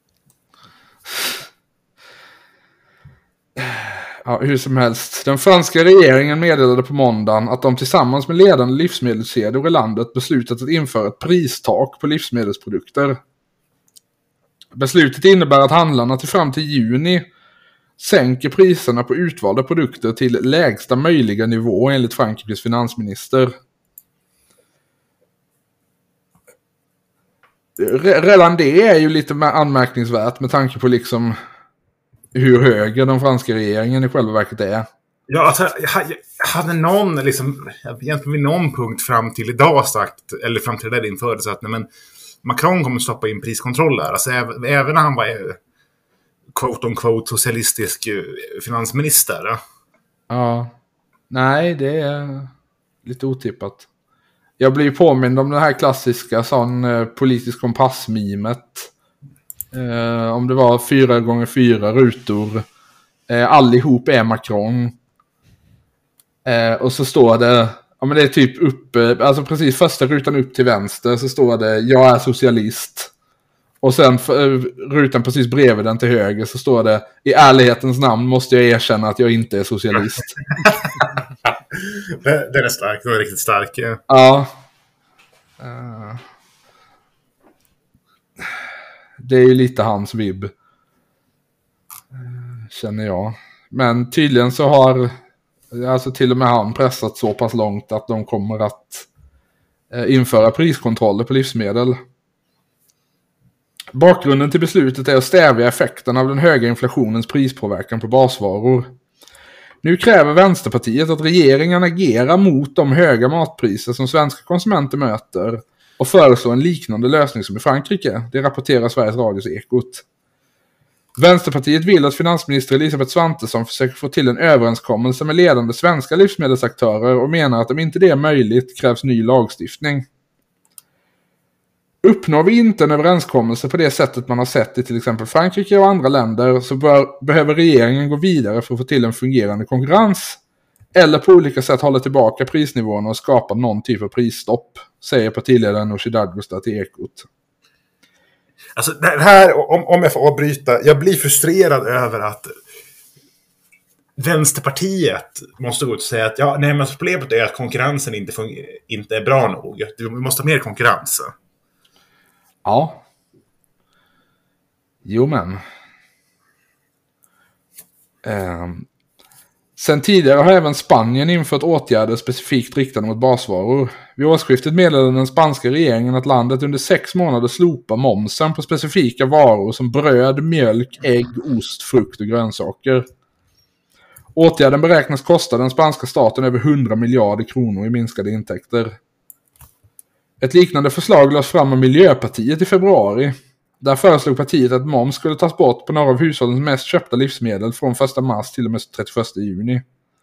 Ja, hur som helst. Den franska regeringen meddelade på måndagen att de tillsammans med ledande livsmedelskedjor i landet beslutat att införa ett pristak på livsmedelsprodukter. Beslutet innebär att handlarna till fram till juni sänker priserna på utvalda produkter till lägsta möjliga nivå enligt Frankrikes finansminister. Redan det är ju lite anmärkningsvärt med tanke på liksom hur höger den franska regeringen i själva verket är. Ja, alltså, jag, jag hade någon, liksom, egentligen vid någon punkt fram till idag sagt, eller fram till det där infördes, att nej, men Macron kommer stoppa in priskontroller. Alltså, även, även när han var quote on quote socialistisk finansminister. Ja, nej, det är lite otippat. Jag blir påmind om det här klassiska sån eh, politisk kompassmimet. Eh, om det var fyra gånger fyra rutor. Eh, allihop är Macron. Eh, och så står det, ja men det är typ uppe, alltså precis första rutan upp till vänster så står det jag är socialist. Och sen för, rutan precis bredvid den till höger så står det i ärlighetens namn måste jag erkänna att jag inte är socialist. Den är stark, den är riktigt stark. Ja. Uh, det är ju lite hans vibb. Uh, känner jag. Men tydligen så har alltså till och med han pressat så pass långt att de kommer att uh, införa priskontroller på livsmedel. Bakgrunden till beslutet är att stävja effekten av den höga inflationens prispåverkan på basvaror. Nu kräver Vänsterpartiet att regeringen agerar mot de höga matpriser som svenska konsumenter möter och föreslår en liknande lösning som i Frankrike. Det rapporterar Sveriges Radios Ekot. Vänsterpartiet vill att finansminister Elisabeth Svantesson försöker få till en överenskommelse med ledande svenska livsmedelsaktörer och menar att om inte det är möjligt krävs ny lagstiftning. Uppnår vi inte en överenskommelse på det sättet man har sett i till exempel Frankrike och andra länder så bör, behöver regeringen gå vidare för att få till en fungerande konkurrens eller på olika sätt hålla tillbaka prisnivåerna och skapa någon typ av prisstopp, säger partiledaren Nooshi Dadgostar till Ekot. Alltså det här, om, om jag får avbryta, jag blir frustrerad över att Vänsterpartiet måste gå ut och säga att ja, nej, men problemet är att konkurrensen inte, funger- inte är bra nog. Vi måste ha mer konkurrens. Ja. Jo men. Um. Sen tidigare har även Spanien infört åtgärder specifikt riktade mot basvaror. Vid årsskiftet meddelade den spanska regeringen att landet under sex månader slopar momsen på specifika varor som bröd, mjölk, ägg, ost, frukt och grönsaker. Åtgärden beräknas kosta den spanska staten över hundra miljarder kronor i minskade intäkter. Ett liknande förslag lades fram av Miljöpartiet i februari. Där föreslog partiet att moms skulle tas bort på några av hushållens mest köpta livsmedel från första mars till och med trettioförsta juni.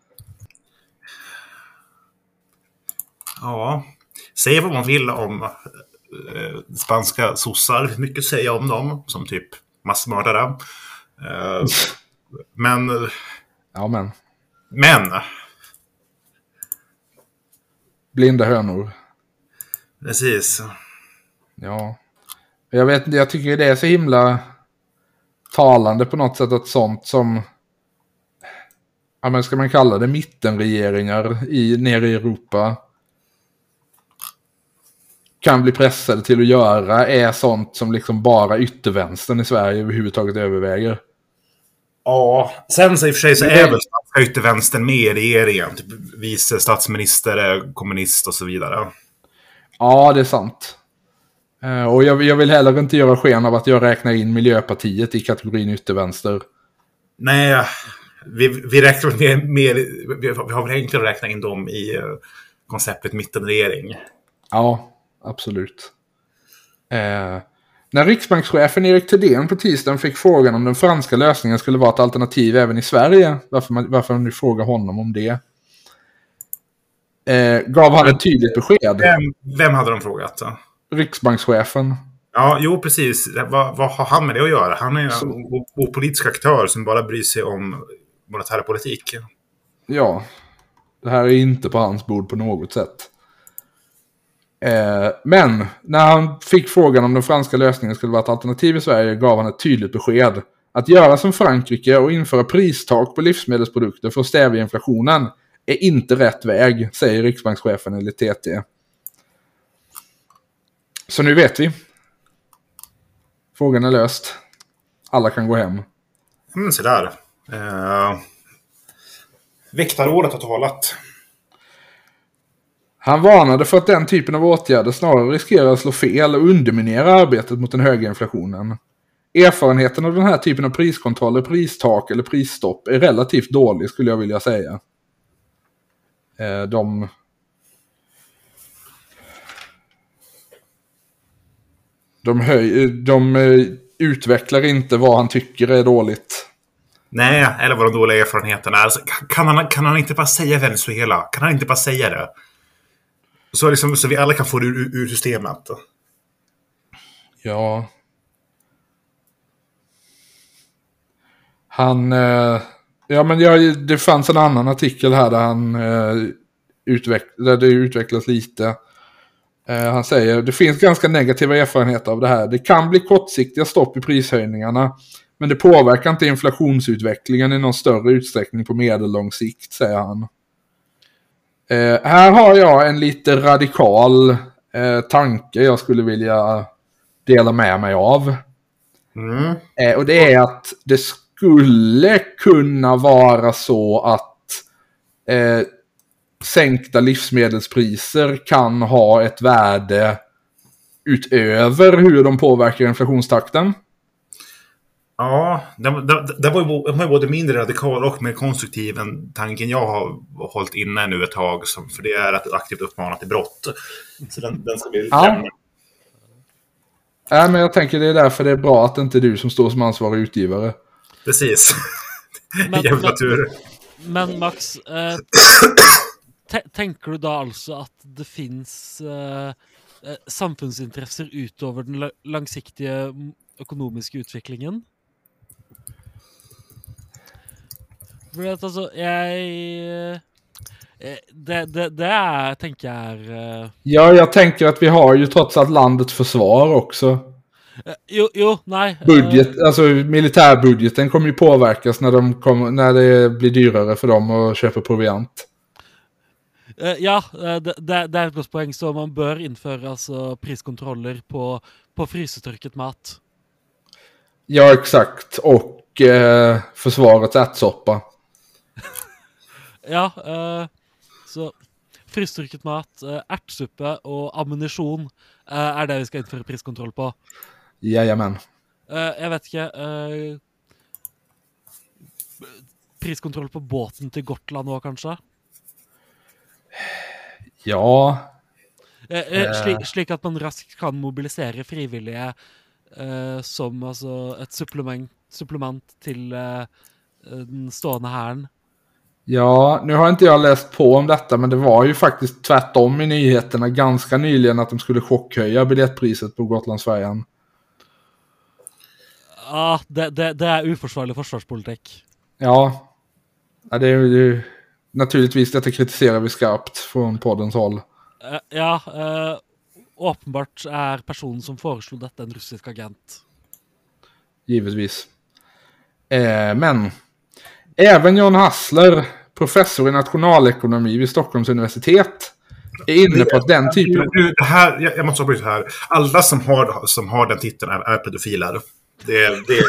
Ja, säg vad man vill om eh, spanska sossar. Mycket säga om dem, som typ massmördare. Eh, men... Ja, men. Men... Blinda hönor. Precis. Ja. Jag vet inte, jag tycker det är så himla talande på något sätt att sånt som, ja men ska man kalla det mittenregeringar i, nere i Europa kan bli pressade till att göra är sånt som liksom bara yttervänstern i Sverige överhuvudtaget överväger. Ja, sen så i och för sig så är väl yttervänstern med i regeringen. Typ vice statsminister, kommunist och så vidare. Ja, det är sant. Och jag, jag vill heller inte göra sken av att jag räknar in Miljöpartiet i kategorin yttervänster. Nej, vi, vi räknar med, med vi har väl egentligen räknat in dem i konceptet mittenregering. Ja, absolut. Eh, när riksbankschefen Erik Thedéen på tisdagen fick frågan om den franska lösningen skulle vara ett alternativ även i Sverige, varför man, varför man nu frågar honom om det, eh, gav han ett tydligt besked. Vem, vem hade de frågat då? Riksbankschefen. Ja, jo precis. Vad, vad har han med det att göra? Han är en Så... opolitisk aktör som bara bryr sig om monetär politik. Ja, det här är inte på hans bord på något sätt. Eh, men när han fick frågan om den franska lösningen skulle vara ett alternativ i Sverige gav han ett tydligt besked. Att göra som Frankrike och införa pristak på livsmedelsprodukter för att stävja inflationen är inte rätt väg, säger riksbankschefen enligt T T. Så nu vet vi. Frågan är löst. Alla kan gå hem. Mm, så där. Eh, Väktarrådet har talat. Han varnade för att den typen av åtgärder snarare riskerar att slå fel och underminera arbetet mot den höga inflationen. Erfarenheten av den här typen av priskontroller, pristak eller prisstopp är relativt dålig skulle jag vilja säga. Eh, de... De, höj, de utvecklar inte vad han tycker är dåligt. Nej, eller vad de dåliga erfarenheterna är. Alltså, kan, han, kan han inte bara säga Venezuela? Kan han inte bara säga det? Så, liksom, så vi alla kan få det ur, ur systemet. Ja. Han... Eh, ja, men jag, det fanns en annan artikel här där han eh, utveck, där det utvecklas lite. Han säger, det finns ganska negativa erfarenheter av det här. Det kan bli kortsiktiga stopp i prishöjningarna, men det påverkar inte inflationsutvecklingen i någon större utsträckning på medellång sikt, säger han. Eh, här har jag en lite radikal eh, tanke jag skulle vilja dela med mig av. Mm. Eh, och det är att det skulle kunna vara så att eh, sänkta livsmedelspriser kan ha ett värde utöver hur de påverkar inflationstakten. Ja, det, det, det var ju, var ju både mindre radikal och mer konstruktiv än tanken jag har hållit inne nu ett tag. Som, för det är att aktivt uppmana till brott. Så den, den ska bli ja. Ja, men jag tänker det är därför det är bra att det inte är du som står som ansvarig utgivare. Precis. Men, Jävla tur. Men Max, eh, t- tänker du då alltså att det finns eh, samfunnsintresser utöver den långsiktiga ekonomiska utvecklingen? För att alltså, jag... Det, det, det är, tänker jag... Är, ja, jag tänker att vi har ju trots allt landets försvar också. Jo, jo, nej. Budget, alltså militärbudgeten kommer ju påverkas när, de kommer, när det blir dyrare för dem att köpa proviant. Ja, det, det, det är ett gott poäng, så man bör införa alltså priskontroller på, på frysetörket mat. Ja, exakt. Och eh, försvarets ärtsoppa. Ja, eh, så frysstryket mat, eh, ärtsuppe och ammunition eh, är det vi ska införa priskontroll på. Jajamän. Eh, jag vet inte. Eh, priskontroll på båten til Gotland også, kanskje? Ja. Eh, eh, slik, slik at man raskt kan mobilisere frivillige eh, som altså, et supplement, supplement til eh, den stående herren. Ja, nu har inte jag läst på om detta, men det var ju faktiskt tvärtom i nyheterna ganska nyligen att de skulle chockhöja biljettpriset på Gotlandsfärjan. Ja, det, det, det är uforsvarlig forsvarspolitik. Ja, ja det är ju naturligtvis detta kritiserar vi skarpt från poddens håll. Eh, ja, eh, åpenbart är personen som föreslog detta en russisk agent. Givetvis. Eh, men även John Hassler, professor i nationalekonomi vid Stockholms universitet, är inne på att den typen av... Du, det här, jag, jag måste avbryta här. Alla som har, som har den titeln är, är pedofiler. Det, det...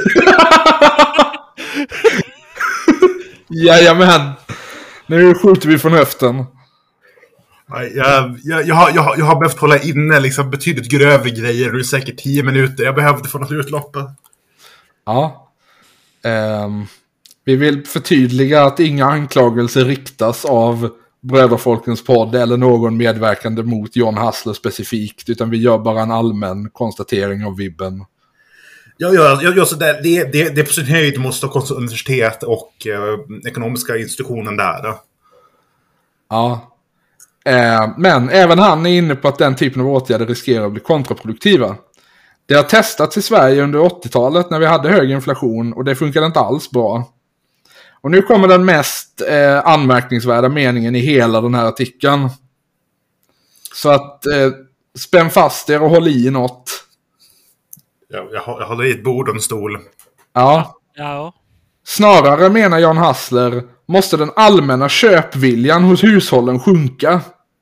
Jajamän. Nu skjuter vi från höften. Jag, jag, jag, har, jag, har, jag har behövt hålla inne liksom betydligt grövre grejer. Det är säkert tio minuter. Jag behövde få något utlopp. Ja. Um, vi vill förtydliga att inga anklagelser riktas av Bröderfolkens podd eller någon medverkande mot John Hassler specifikt, utan vi gör bara en allmän konstatering av vibben. Ja, ja, ja, ja så det, det, det, det är på sin höjd mot Stockholms universitet och eh, ekonomiska institutionen där. Ja. Eh, men även han är inne på att den typen av åtgärder riskerar att bli kontraproduktiva. Det har testats i Sverige under åttiotalet när vi hade hög inflation och det funkade inte alls bra. Och nu kommer den mest eh, anmärkningsvärda meningen i hela den här artikeln. Så att eh, spänn fast er och håll i något. Jag, jag, jag håller i ett bord och en stol. Ja. Ja. Snarare, menar John Hassler, måste den allmänna köpviljan hos hushållen sjunka.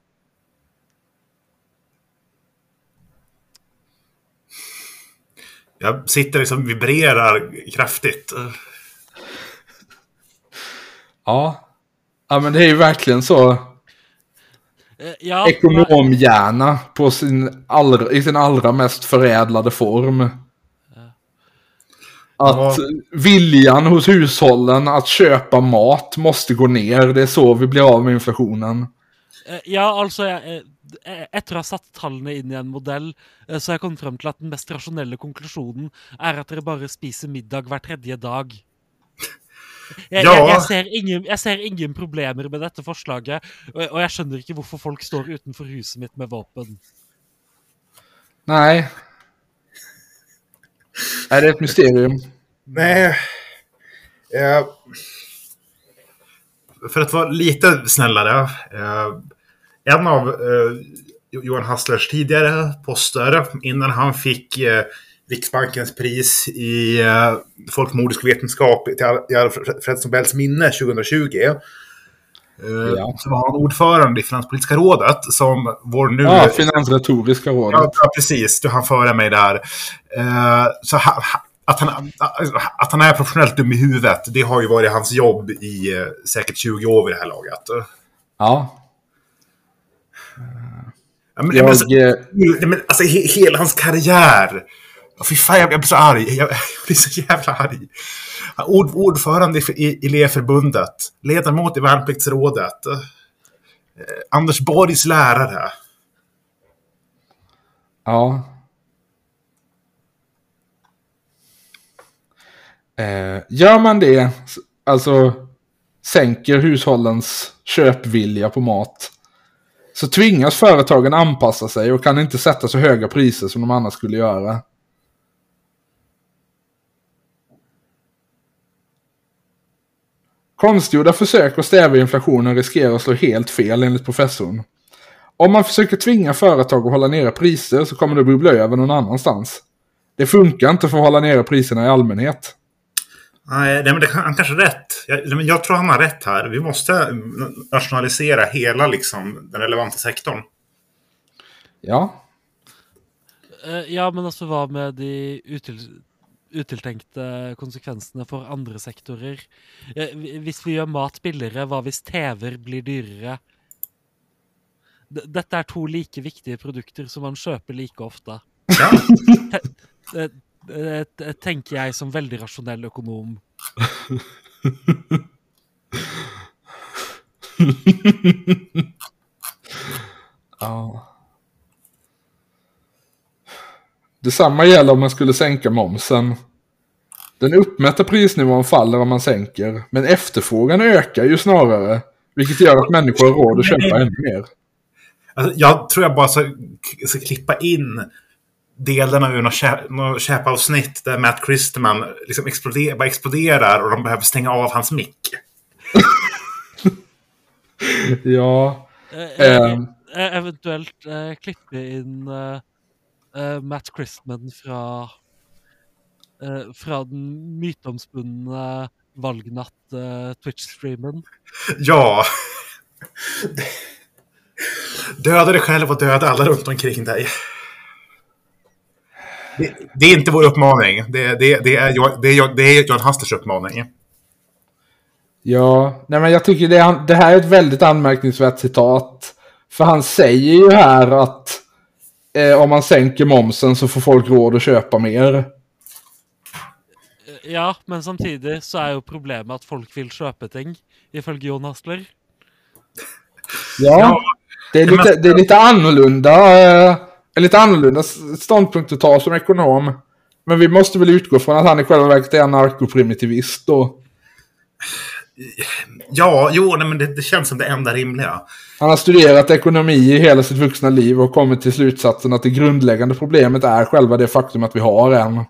Jag sitter liksom vibrerar kraftigt. Ja. Ja, men det är ju verkligen så. Eh, ja, Ekonomhjärna på sin allra, i sin allra mest förädlade form. Att Ja. viljan hos hushållen att köpa mat måste gå ner. Det är så vi blir av med inflationen. eh, ja, altså, jeg, eh, etter å ha satt tallene inn i en modell, eh, så har jeg kommet frem til at den mest rasjonelle konklusjonen er at dere bare spiser middag hver tredje dag. Jeg, Ja. jeg, jeg, ser ingen, jeg ser ingen problemer med dette forslaget, og, og jeg skjønner ikke hvorfor folk står utenfor huset mitt med våpen. Nej. Är det ett mysterium? Nej. Eh, för att vara lite snällare. Eh, en av eh, Johan Hasslers tidigare poster innan han fick eh, Riksbankens pris i eh, folkmordisk vetenskap till Alfred Nobels minne tjugohundratjugo. Eh, Ja. Så var han ordförande i Finanspolitiska rådet som vår nu... Ja, Finansretoriska rådet. Ja, ja, precis. Du hann föra mig där. Eh, så ha, ha, att, han, att han är professionellt dum i huvudet, det har ju varit hans jobb i eh, säkert tjugo år vid det här laget. Ja. Ja, men, Jag, men, alltså, eh, men, alltså he, hela hans karriär. Oh, fy fan, jag, jag blir så arg. Jag, jag blir så jävla arg. Ord, ordförande i, i elevförbundet. Ledamot i värnpliktsrådet. Eh, Anders Borgs lärare. ja. Eh, gör man det, alltså sänker hushållens köpvilja på mat, så tvingas företagen anpassa sig och kan inte sätta så höga priser som de annars skulle göra. Konstgjorda försök att stävja inflationen riskerar att slå helt fel enligt professorn. Om man försöker tvinga företag att hålla nere priser så kommer det bubbla över någon annanstans. Det funkar inte för att hålla nere priserna i allmänhet. Nej, men det kan, han kanske har rätt. Jag, men jag tror han har rätt här. Vi måste nationalisera hela liksom, den relevanta sektorn. Ja. Eh, ja, men altså, hva med de util, utiltenkte konsekvensene for andre sektorer? Eh, hvis vi gjør mat billigere, hva hvis T V-er blir dyrere? D Dette er to like viktige produkter som man kjøper like ofte. Ja. Det, det, det tenker jeg som veldig rasjonell økonom. Ja. Detsamma gäller om man skulle sänka momsen. Den uppmätta prisnivån faller om man sänker, men efterfrågan ökar ju snarare, vilket gör att människor har råd att köpa ännu mer. Alltså, jag tror jag bara ska, ska klippa in delarna ur något, köp, något köpavsnitt där Matt Christman liksom exploderar, bara exploderar och de behöver stänga av hans mick. Ja. Eh, eh, eventuellt eh, klippe in eh, eh, Matt Christman fra eh, fra den mytomspunne valgnatt eh, Twitch-streamen. Ja. Döda dig själv och döda alla runt omkring dig. Det, det är inte vår uppmaning. Det, det, det, är, det, är, det är John Hasslers uppmaning. Ja, nej men jag tycker det, det här är ett väldigt anmärkningsvärt citat. För han säger ju här att eh, om man sänker momsen så får folk råd att köpa mer. Ja, men samtidigt så är ju problemet att folk vill köpa ting, ifølge John Hassler. Ja, ja, det är lite, det är lite annorlunda, eh, lite annorlunda ståndpunkt att ta som ekonom. Men vi måste väl utgå från att han i själva verket är anarkoprimitivist då. Ja, jo, nej, men det, det känns som det enda rimliga. Han har studerat ekonomi i hela sitt vuxna liv och kommit till slutsatsen att det grundläggande problemet är själva det faktum att vi har en.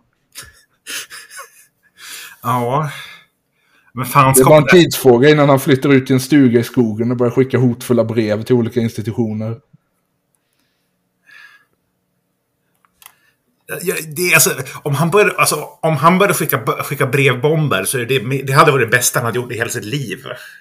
Ja. Men fan, det är bara en tidsfråga innan han flyttar ut till en stuga i skogen och börjar skicka hotfulla brev till olika institutioner. Ja, det, alltså, om han började, alltså, om han började skicka, skicka brevbomber så är det, det hade varit det bästa han hade gjort i hela sitt liv.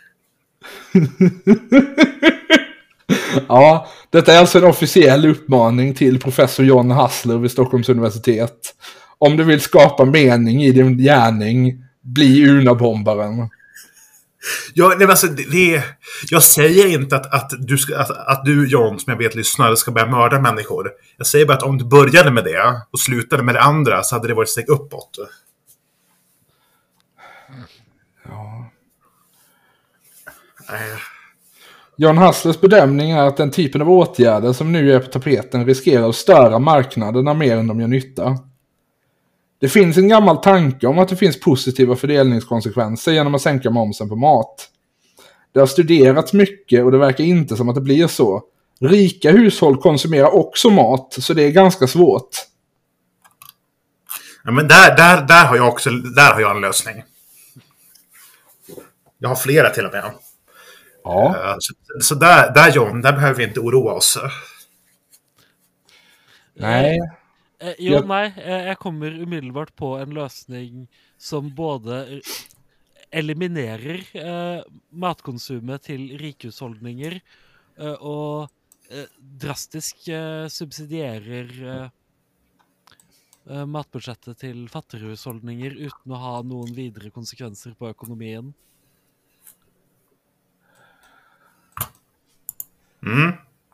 Ja, detta är alltså en officiell uppmaning till professor John Hassler vid Stockholms universitet. Om du vill skapa mening i din gärning, bli unabombaren. Ja, nej, alltså, det är, jag säger inte att, att, du ska, att, att du, John, som jag vet lyssnar, ska börja mörda människor. Jag säger bara att om du började med det och slutade med det andra så hade det varit ett steg uppåt. Ja. Nej. John Hasslers bedömning är att den typen av åtgärder som nu är på tapeten riskerar att störa marknaderna mer än de gör nytta. Det finns en gammal tanke om att det finns positiva fördelningskonsekvenser genom att sänka momsen på mat. Det har studerats mycket och det verkar inte som att det blir så. Rika hushåll konsumerar också mat, så det är ganska svårt. Ja, men där, där, där, har jag också, där har jag en lösning. Jag har flera till och med. Ja. Så, så där, där, John, där behöver vi inte oroa oss. Nej. Eh, jo, ja. nej, jag kommer umiddelbart på en lösning som både eliminerar eh, matkonsumet till rikhushållningar eh, och eh, drastiskt eh, subsidierar eh, matbudgetet till fattighushållningar utan att ha någon vidare konsekvenser på ekonomin. Mm.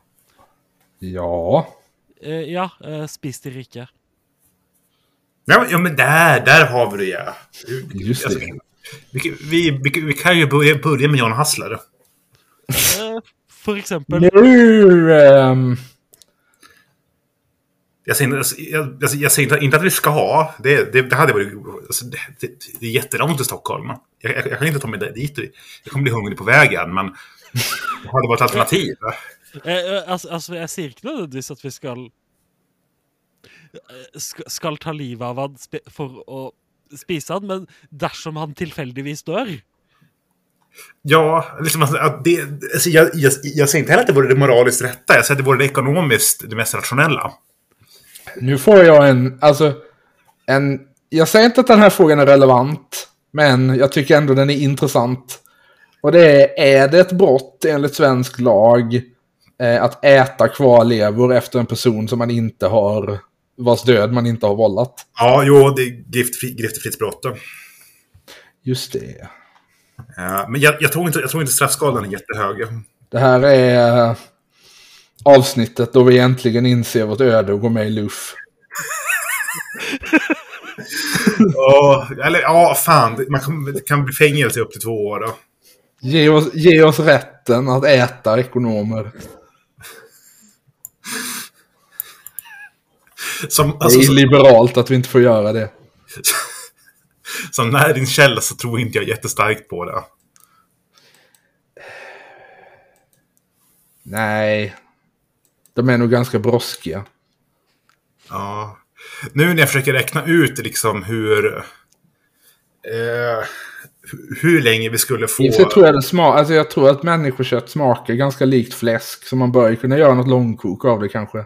Ja. Uh, ja, uh, spis till rika. Ja, ja, men där, där har vi det, ja. Just det. Alltså, vi, vi, vi, vi kan ju börja, börja med John Hassler. Uh, för exempel. Nu... Um... Jag säger, jag, jag, jag säger inte att vi ska ha. Det, det, det hade varit... Alltså, det, det, det är jättelångt till Stockholm. Jag, jag, jag kan inte ta mig dit. Jag kommer bli hungrig på vägen, men det hade varit alternativ. Uh, alltså, alltså, jag säger inte nödvändigtvis att vi ska... Skal, skal ta livet av han för att spisa han, men dersom han tillfälligtvis dör. Ja, liksom att det, alltså jag, jag, jag säger inte heller att det vore det moraliskt rätta. Jag säger att det vore det ekonomiskt det mest rationella. Nu får jag en, alltså en, jag säger inte att den här frågan är relevant, men jag tycker ändå den är intressant. Och det är, är det ett brott enligt svensk lag eh, att äta kvarlevor efter en person som man inte har, vars död man inte har vållat? Ja, jo, det är giftfri, giftfritt brott. Just det. Ja, men jag, jag, tror inte, jag tror inte straffskalan är jättehög. Det här är uh, avsnittet då vi äntligen inser vårt öde och går med i L U F. Ja, eller ja, fan. Man kan, det kan bli fängelse upp till två år då. Ge oss, ge oss rätt rätten att äta ekonomer. Som, Det alltså, är som, liberalt att vi inte får göra det. som näringskälla så tror inte jag jättestarkt på det. Nej. De är nog ganska bråskiga. Ja. Nu när jag försöker räkna ut liksom hur eh, hur länge vi skulle få... Jag tror, jag, det sma- alltså jag tror att människokött smakar ganska likt fläsk, så man bör ju kunna göra något långkok av det kanske.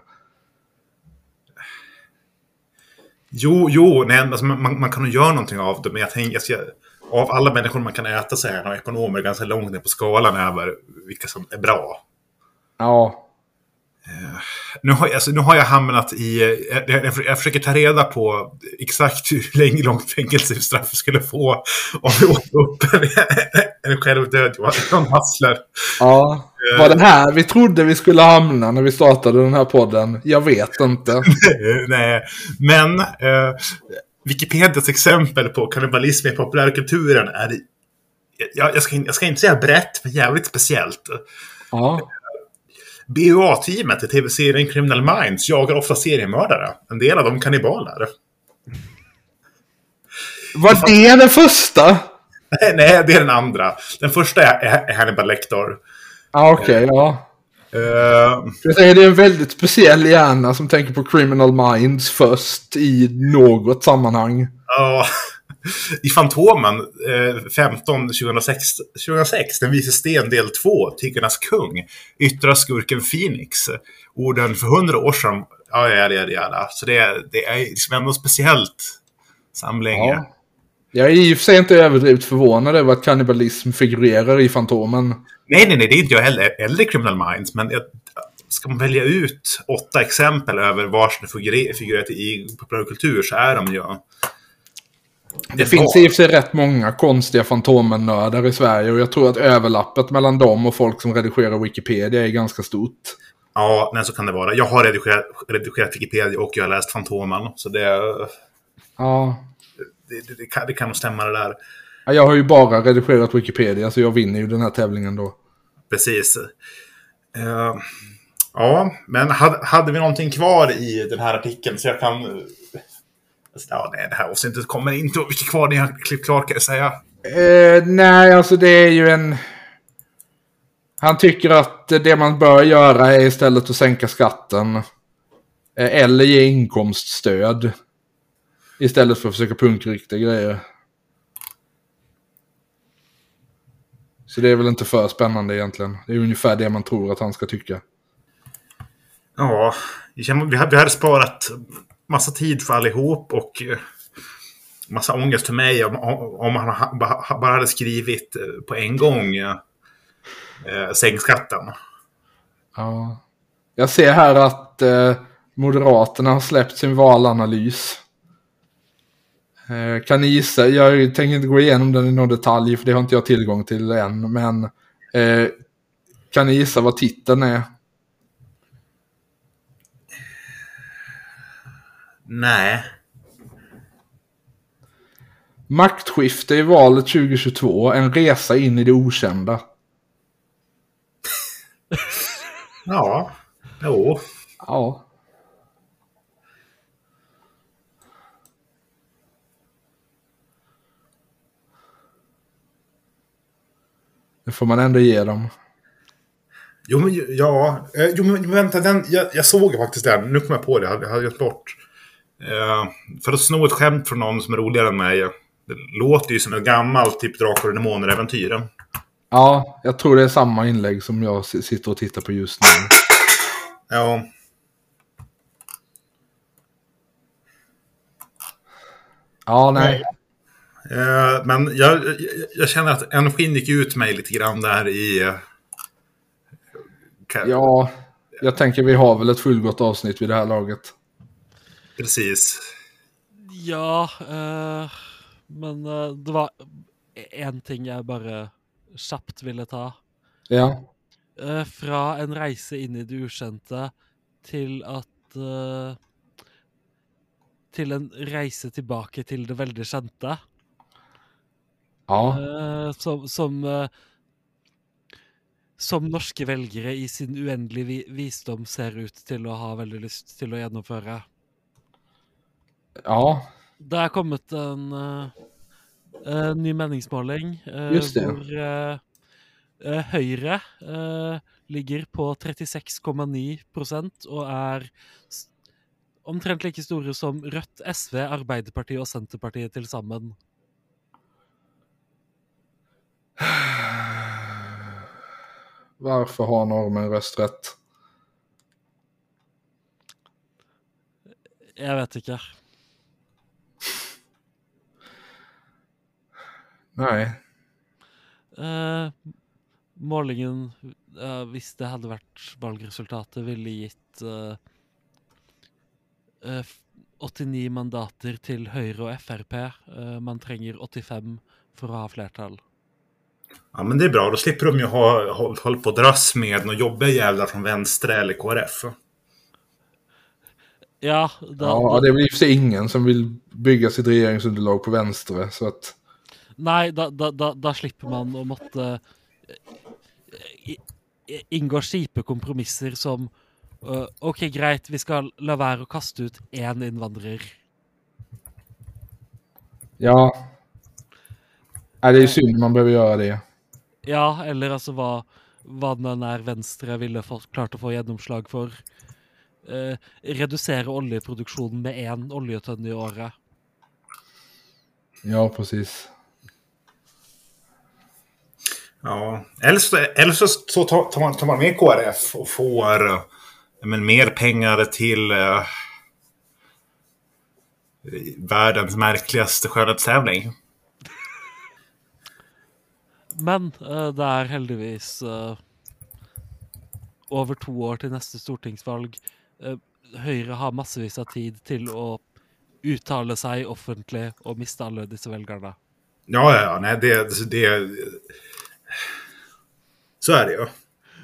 Jo, jo, nej, alltså man, man kan nog göra någonting av det, men jag tänker, jag ska, av alla människor man kan äta så här, och ekonomer ganska långt ner på skalan över vilka som är bra. Ja. Nu har, alltså, nu har jag hamnat i... Jag, jag, jag försöker ta reda på exakt hur länge långt fängelsestraff vi skulle få om vi åt upp en, en självdöd Johan Hassler. Ja, var det här vi trodde vi skulle hamna när vi startade den här podden? Jag vet inte. Nej, men eh, Wikipedias exempel på kannibalism i populärkulturen är... Jag, jag, ska, jag ska inte säga brett, men jävligt speciellt. Ja. B U A-teamet i tv-serien Criminal Minds jagar ofta seriemördare. En del av dem kannibaler. Var det den första? Nej, nej, det är den andra. Den första är, är Hannibal Lecter. Ja, okej, okay, ja. Uh, Jag säger, det är en väldigt speciell hjärna som tänker på Criminal Minds först i något sammanhang. Ja, uh, i Fantomen uh, femton tjugohundrasex, tjugohundrasex den visar sten del två, Tiggarnas kung, yttrar skurken Phoenix. Orden för hundra år sedan. Ja, ja, ja, ja, ja. Så det, det är liksom ändå speciellt samling. Ja. Jag är i och för sig inte överdrivet förvånad över att kannibalism figurerar i Fantomen. Nej, nej, nej, det är inte jag heller, eller Criminal Minds, men jag, ska man välja ut åtta exempel över var det figurerat figurerat i populärkultur, så är de ju... Det, det finns i och för sig rätt många konstiga Fantomen-nördar i Sverige, och jag tror att överlappet mellan dem och folk som redigerar Wikipedia är ganska stort. Ja, nej, så kan det vara. Jag har redigerat, redigerat Wikipedia och jag har läst Fantomen, så det... Ja... Det, det, det, kan, det kan nog stämma det där. Jag har ju bara redigerat Wikipedia, så jag vinner ju den här tävlingen då. Precis. Uh, ja, men hade, hade vi någonting kvar i den här artikeln så jag kan... Uh, ja, nej, det här avsnittet kommer inte vilket kvar ni har klippt klart, kan jag säga. Uh, nej, alltså det är ju en... Han tycker att det man bör göra är istället att sänka skatten. Uh, eller ge inkomststöd. Istället för att försöka punkrikta grejer. Så det är väl inte för spännande egentligen. Det är ungefär det man tror att han ska tycka. Ja, vi hade sparat massa tid för allihop och massa ångest för mig om, om han bara hade skrivit på en gång eh, sänk skatten. Ja. Jag ser här att eh, Moderaterna har släppt sin valanalys. Kan ni gissa? Jag tänker inte gå igenom den i någon detalj, för det har inte jag tillgång till än. Men eh, kan ni gissa vad titeln är? Nej. Maktskifte i valet tjugohundratjugotvå. En resa in i det okända. Ja. Jo. Ja. Det får man ändå ge dem. Jo, men ja. Jo, men vänta, den, jag, jag såg faktiskt den. Nu kom jag på det. Jag hade, jag hade gjort bort. Uh, för att sno ett skämt från någon som är roligare än mig. Det låter ju som en gammal typ Drakar och Demoner-äventyr. Ja, jag tror det är samma inlägg som jag sitter och tittar på just nu. Ja. Ja, nej. Uh, men jag, jag, jag känner att energin gick ut mig lite grann där i... Uh, ja, jag tänker vi har väl ett fullgott avsnitt vid det här laget. Precis. Ja, uh, men uh, det var en ting jag bara snabbt ville ta. Ja. Uh, fra en reise in i det ukjente till att uh, till en reise tillbaka till det väldigt kända. Ja. Uh, som som uh, som norske velgere i sin uendelige vi visdom ser ut til å ha veldig lyst til å gjennomføre. Ja. Det er kommet en uh, uh, ny meningsmåling uh, Just det. hvor uh, uh, Høyre uh, ligger på trettiseks komma ni prosent og er omtrent like store som Rødt, S V, Arbeiderpartiet og Senterpartiet til sammen. Varför har normen rösträtt? Jeg vet ikke. Nei. Uh, målingen, uh, hvis det hadde vært valgresultatet, ville gitt uh, uh, åttini mandater til Høyre og F R P. Uh, man trenger åttifem for å ha flertall. Ja, men det är bra. Då slipper de ju ha, ha, hålla på att dras med några jobbiga jävlar från Venstre eller K R F. Ja, da, Ja, det är väl i och för sig ingen som vill bygga sitt regeringsunderlag på venstre, så att... Nei, da, da, da, da slipper man å måtte uh, inngå skipe kompromisser som uh, ok, greit, vi skal la være å kaste ut én innvandrer. Ja. Nej, det är ju synd man behöver göra det. Ja, eller altså hva, hva den er Venstre ville få, klart å få gjennomslag for. Uh, redusere oljeproduksjonen med én oljetønne i året. Ja, precis. Ja, eller så, eller så, så tar, tar, man, tar man med K R F och får uh, men, mer pengar till uh, världens märkligaste skönhetstävling. Men uh, det er heldigvis uh, over to år til neste stortingsvalg. Uh, Høyre har massevis av tid til å uttale seg offentlig og miste alle disse velgerne. Ja, ja, nej, det, det, så är det ju.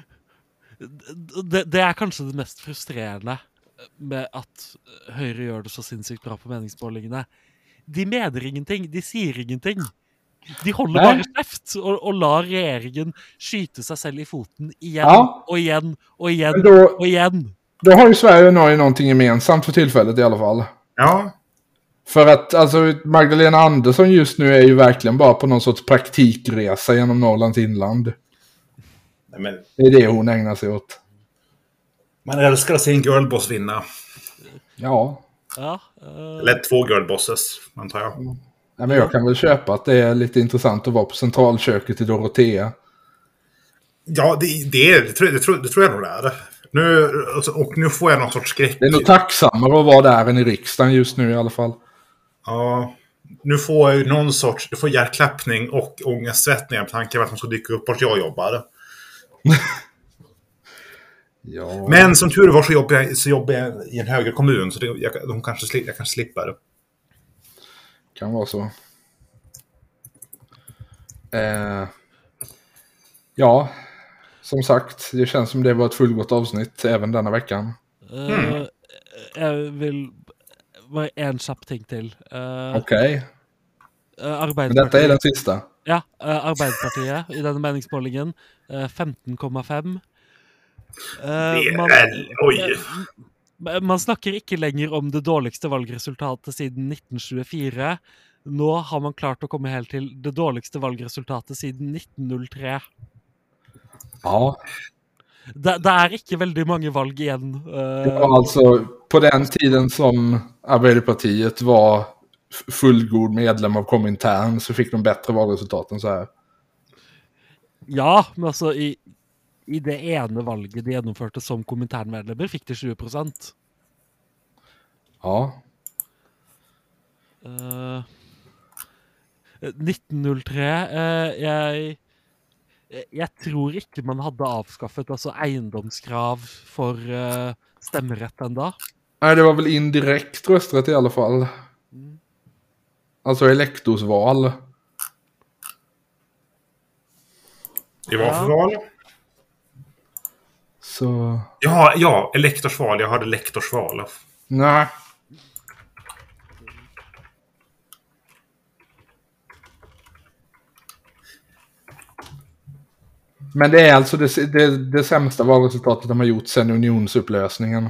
Det, det er kanskje det mest frustrerende med at Høyre gjør det så sinnssykt bra på meningsmålingene. De mener ingenting, de sier ingenting. De holder Nei. bare kjeft og, og lar regjeringen skyte seg selv i foten igjen Ja. og igjen og igjen Men då, og igjen. då har ju Sverige och Norge någonting gemensamt för tillfället i alla fall. Ja, För att alltså, Magdalena Andersson just nu är ju verkligen bara på någon sorts praktikresa genom Norrlands inland. nej, men Det är det hon ägnar sig åt. man älskar att se en girlboss vinna. Ja. Ja, uh, Eller två girlbosses, antar jag. Nej, men jag kan väl köpa att det är lite intressant att vara på centralköket i Dorotea. Ja, det, det, är, det, tror, det, tror, det tror jag nog det är. Nu, alltså, och nu får jag någon sorts skräck. Det är nog tacksammare att vara där än i riksdagen just nu i alla fall. Ja, nu får jag ju någon sorts, du får hjärtklappning och ångestsvettningar på tanken att man ska dyka upp vart jag jobbar. Ja. Men som tur var så jobbar jag, så jobbar jag i en högre kommun, så det, jag, de kanske, sli- jag kanske slipper. Kan vara så. Eh, ja, som sagt, det känns som det var ett fullgott avsnitt även denna veckan. uh, jeg vil bare en kjapp ting til. Uh, Okej, uh, men detta är den sista. Ja, uh, Arbeiderpartiet i denne meningsmålingen uh, femten komma fem. Uh, Det man, är, oj. uh, man snakker ikke lenger om det dårligste valgresultatet siden nitten tjuefire. Nå har man klart å komme helt til det dårligste valgresultatet siden nitten null tre. Ja, Det, det er ikke veldig mange valg igjen. Uh, det var alltså på den tiden som Arbeiderpartiet var f- fullgod medlem av Komintern så fick de bättre valresultat än så här. Ja, men altså i, i det ene valget de gjennomførte som kommentærmedlemmer, fikk de tjue prosent. Ja, Uh, nitten null tre uh, jeg, jeg tror ikke man hadde avskaffet altså eiendomskrav for uh, stemmerett enda. nej, det var väl indirekt rösträtt i alla fall. Alltså elektorsval. Det var för val. Så, Ja, ja, elektorsval. Jag hade lektorsval. nej. Men det är alltså det, det, det sämsta valresultatet de har gjort sedan unionsupplösningen.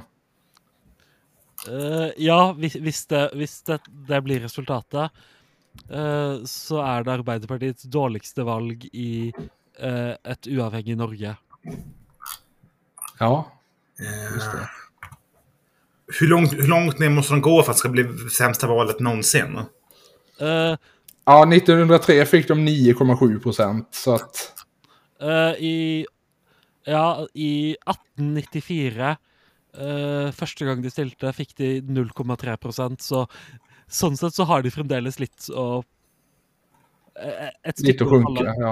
Uh, ja, hvis, hvis, det, hvis det, det blir resultatet, uh, så er det Arbeiderpartiets dårligste valg i uh, et uavhengig Norge. Ja, just det. Hur långt, hur långt ner måste de gå för att det ska bli sämsta valet någonsin? Uh, ja, nittonhundratre fick de nio komma sju procent, så att... Uh, i, ja, i atten nittifire, uh, første gang de stilte, fikk de null komma tre prosent, så sånn sett så har de fremdeles litt å... Uh, et litt å sjunke, ja.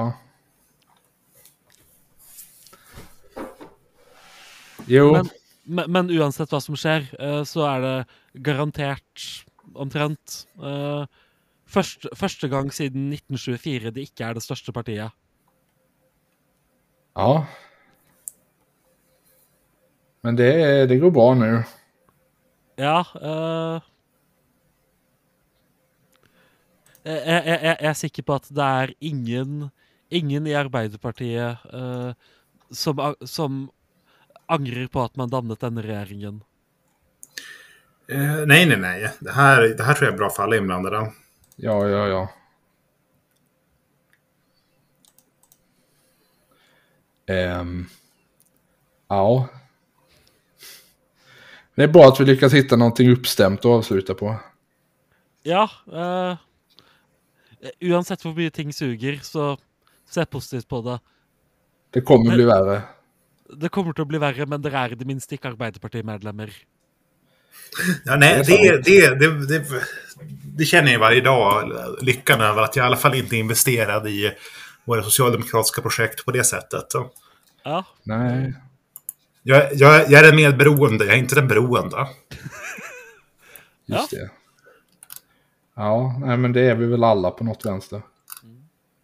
Jo. Men, men, men uansett hva som skjer, uh, så er det garantert omtrent uh, første, første gang siden nitten tjuefire det ikke er det største partiet. Ja. Men det, det går bra nu. Ja. Uh, jeg, jeg, jeg er sikker på at det er ingen, ingen i Arbeiderpartiet uh, som, som angrer på at man dannet denne regjeringen. Uh, nej, nej, nej. Det här, det här tror jag är bra för alla inblandade. Ja, ja, ja. Um, ja. Det är bra att vi lyckas hitta någonting uppstämt att avsluta på. Ja. Uh, uansett hvor mye ting suger, så se positivt på det. Det kommer bli värre. Det kommer till att bli värre, men det är det minst inte Arbeiderparti-medlemmer. Ja, nej, det, det, det, det, det känner jag varje dag. Lyckan över att jag i alla fall inte är investerad i våra socialdemokratiska projekt på det sättet. Så. Ja. Nej. Jag, jag, jag är den medberoende, jag är inte den beroende. Just ja. Det. Ja, nej, men det är vi väl alla på något vänster. Mm.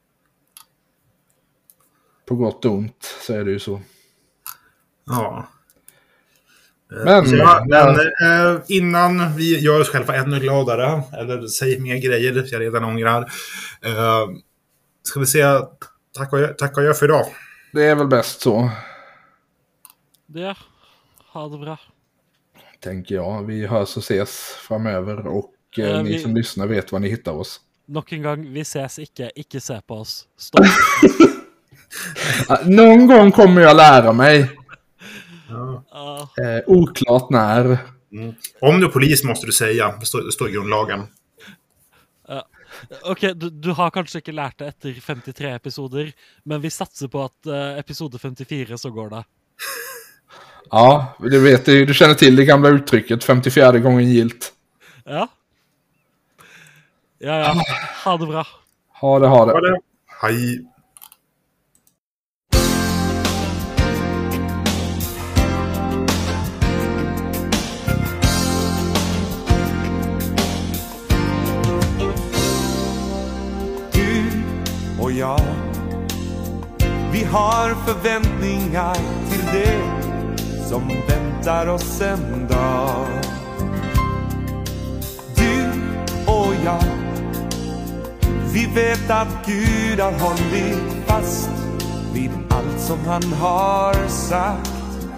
På gott och ont så är det ju så. Ja. Men, så ja, men eh, innan vi gör oss själva ännu gladare, eller säger mer grejer jag redan ångrar, eh, ska vi säga tack och, jag, tack och jag för idag. Det är väl bäst så. Det, ha det bra. Tänker jag. Vi hörs och ses framöver och eh, uh, ni vi... som lyssnar vet var ni hittar oss. Nog en gång, vi ses icke, icke se på oss. Stopp. Någon gång kommer jag lära mig. Ja. Uh. Eh, oklart när. Mm. Om du är polis måste du säga. Det står, det står i grundlagen. Uh. Okej, okay, du, du har kanske inte lärt det efter femtiotre episoder, men vi satsar på att uh, episode femtiofyra så går det. Ja, du vet, du känner till det gamla uttrycket femtiofjärde gången gilt. Ja. Ja, ja. Ha det bra. Ha det, ha det. Ha det. Hej. Och jag, vi har förväntningar till det som väntar oss en dag. Du och jag, vi vet att Gud har hållit fast vid allt som han har sagt.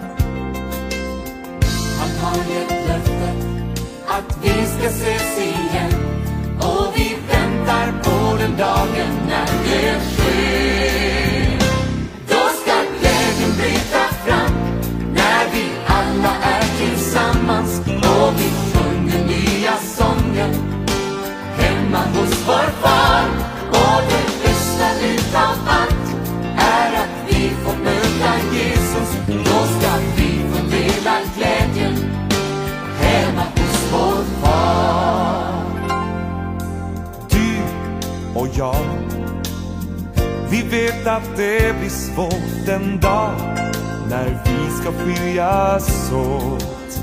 Han har gett löftet att vi ska ses igen, och vi väntar på den dagen när det sker. Då ska glädjen bryta fram, när vi alla är tillsammans och vi sjunger nya sånger hemma hos vår far. Och det bästa utav allt är att vi får möta Jesus. Då ska vi få dela glädjen hemma hos vår far. Och jag, vi vet att det blir svårt en dag när vi ska skiljas åt.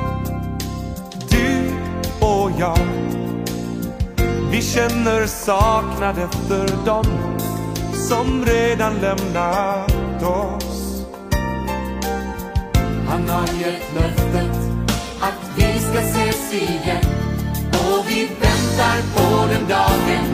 Du och jag, vi känner saknad efter dem som redan lämnat oss. Han har gett löftet att vi ska ses igen, och vi väntar på den dagen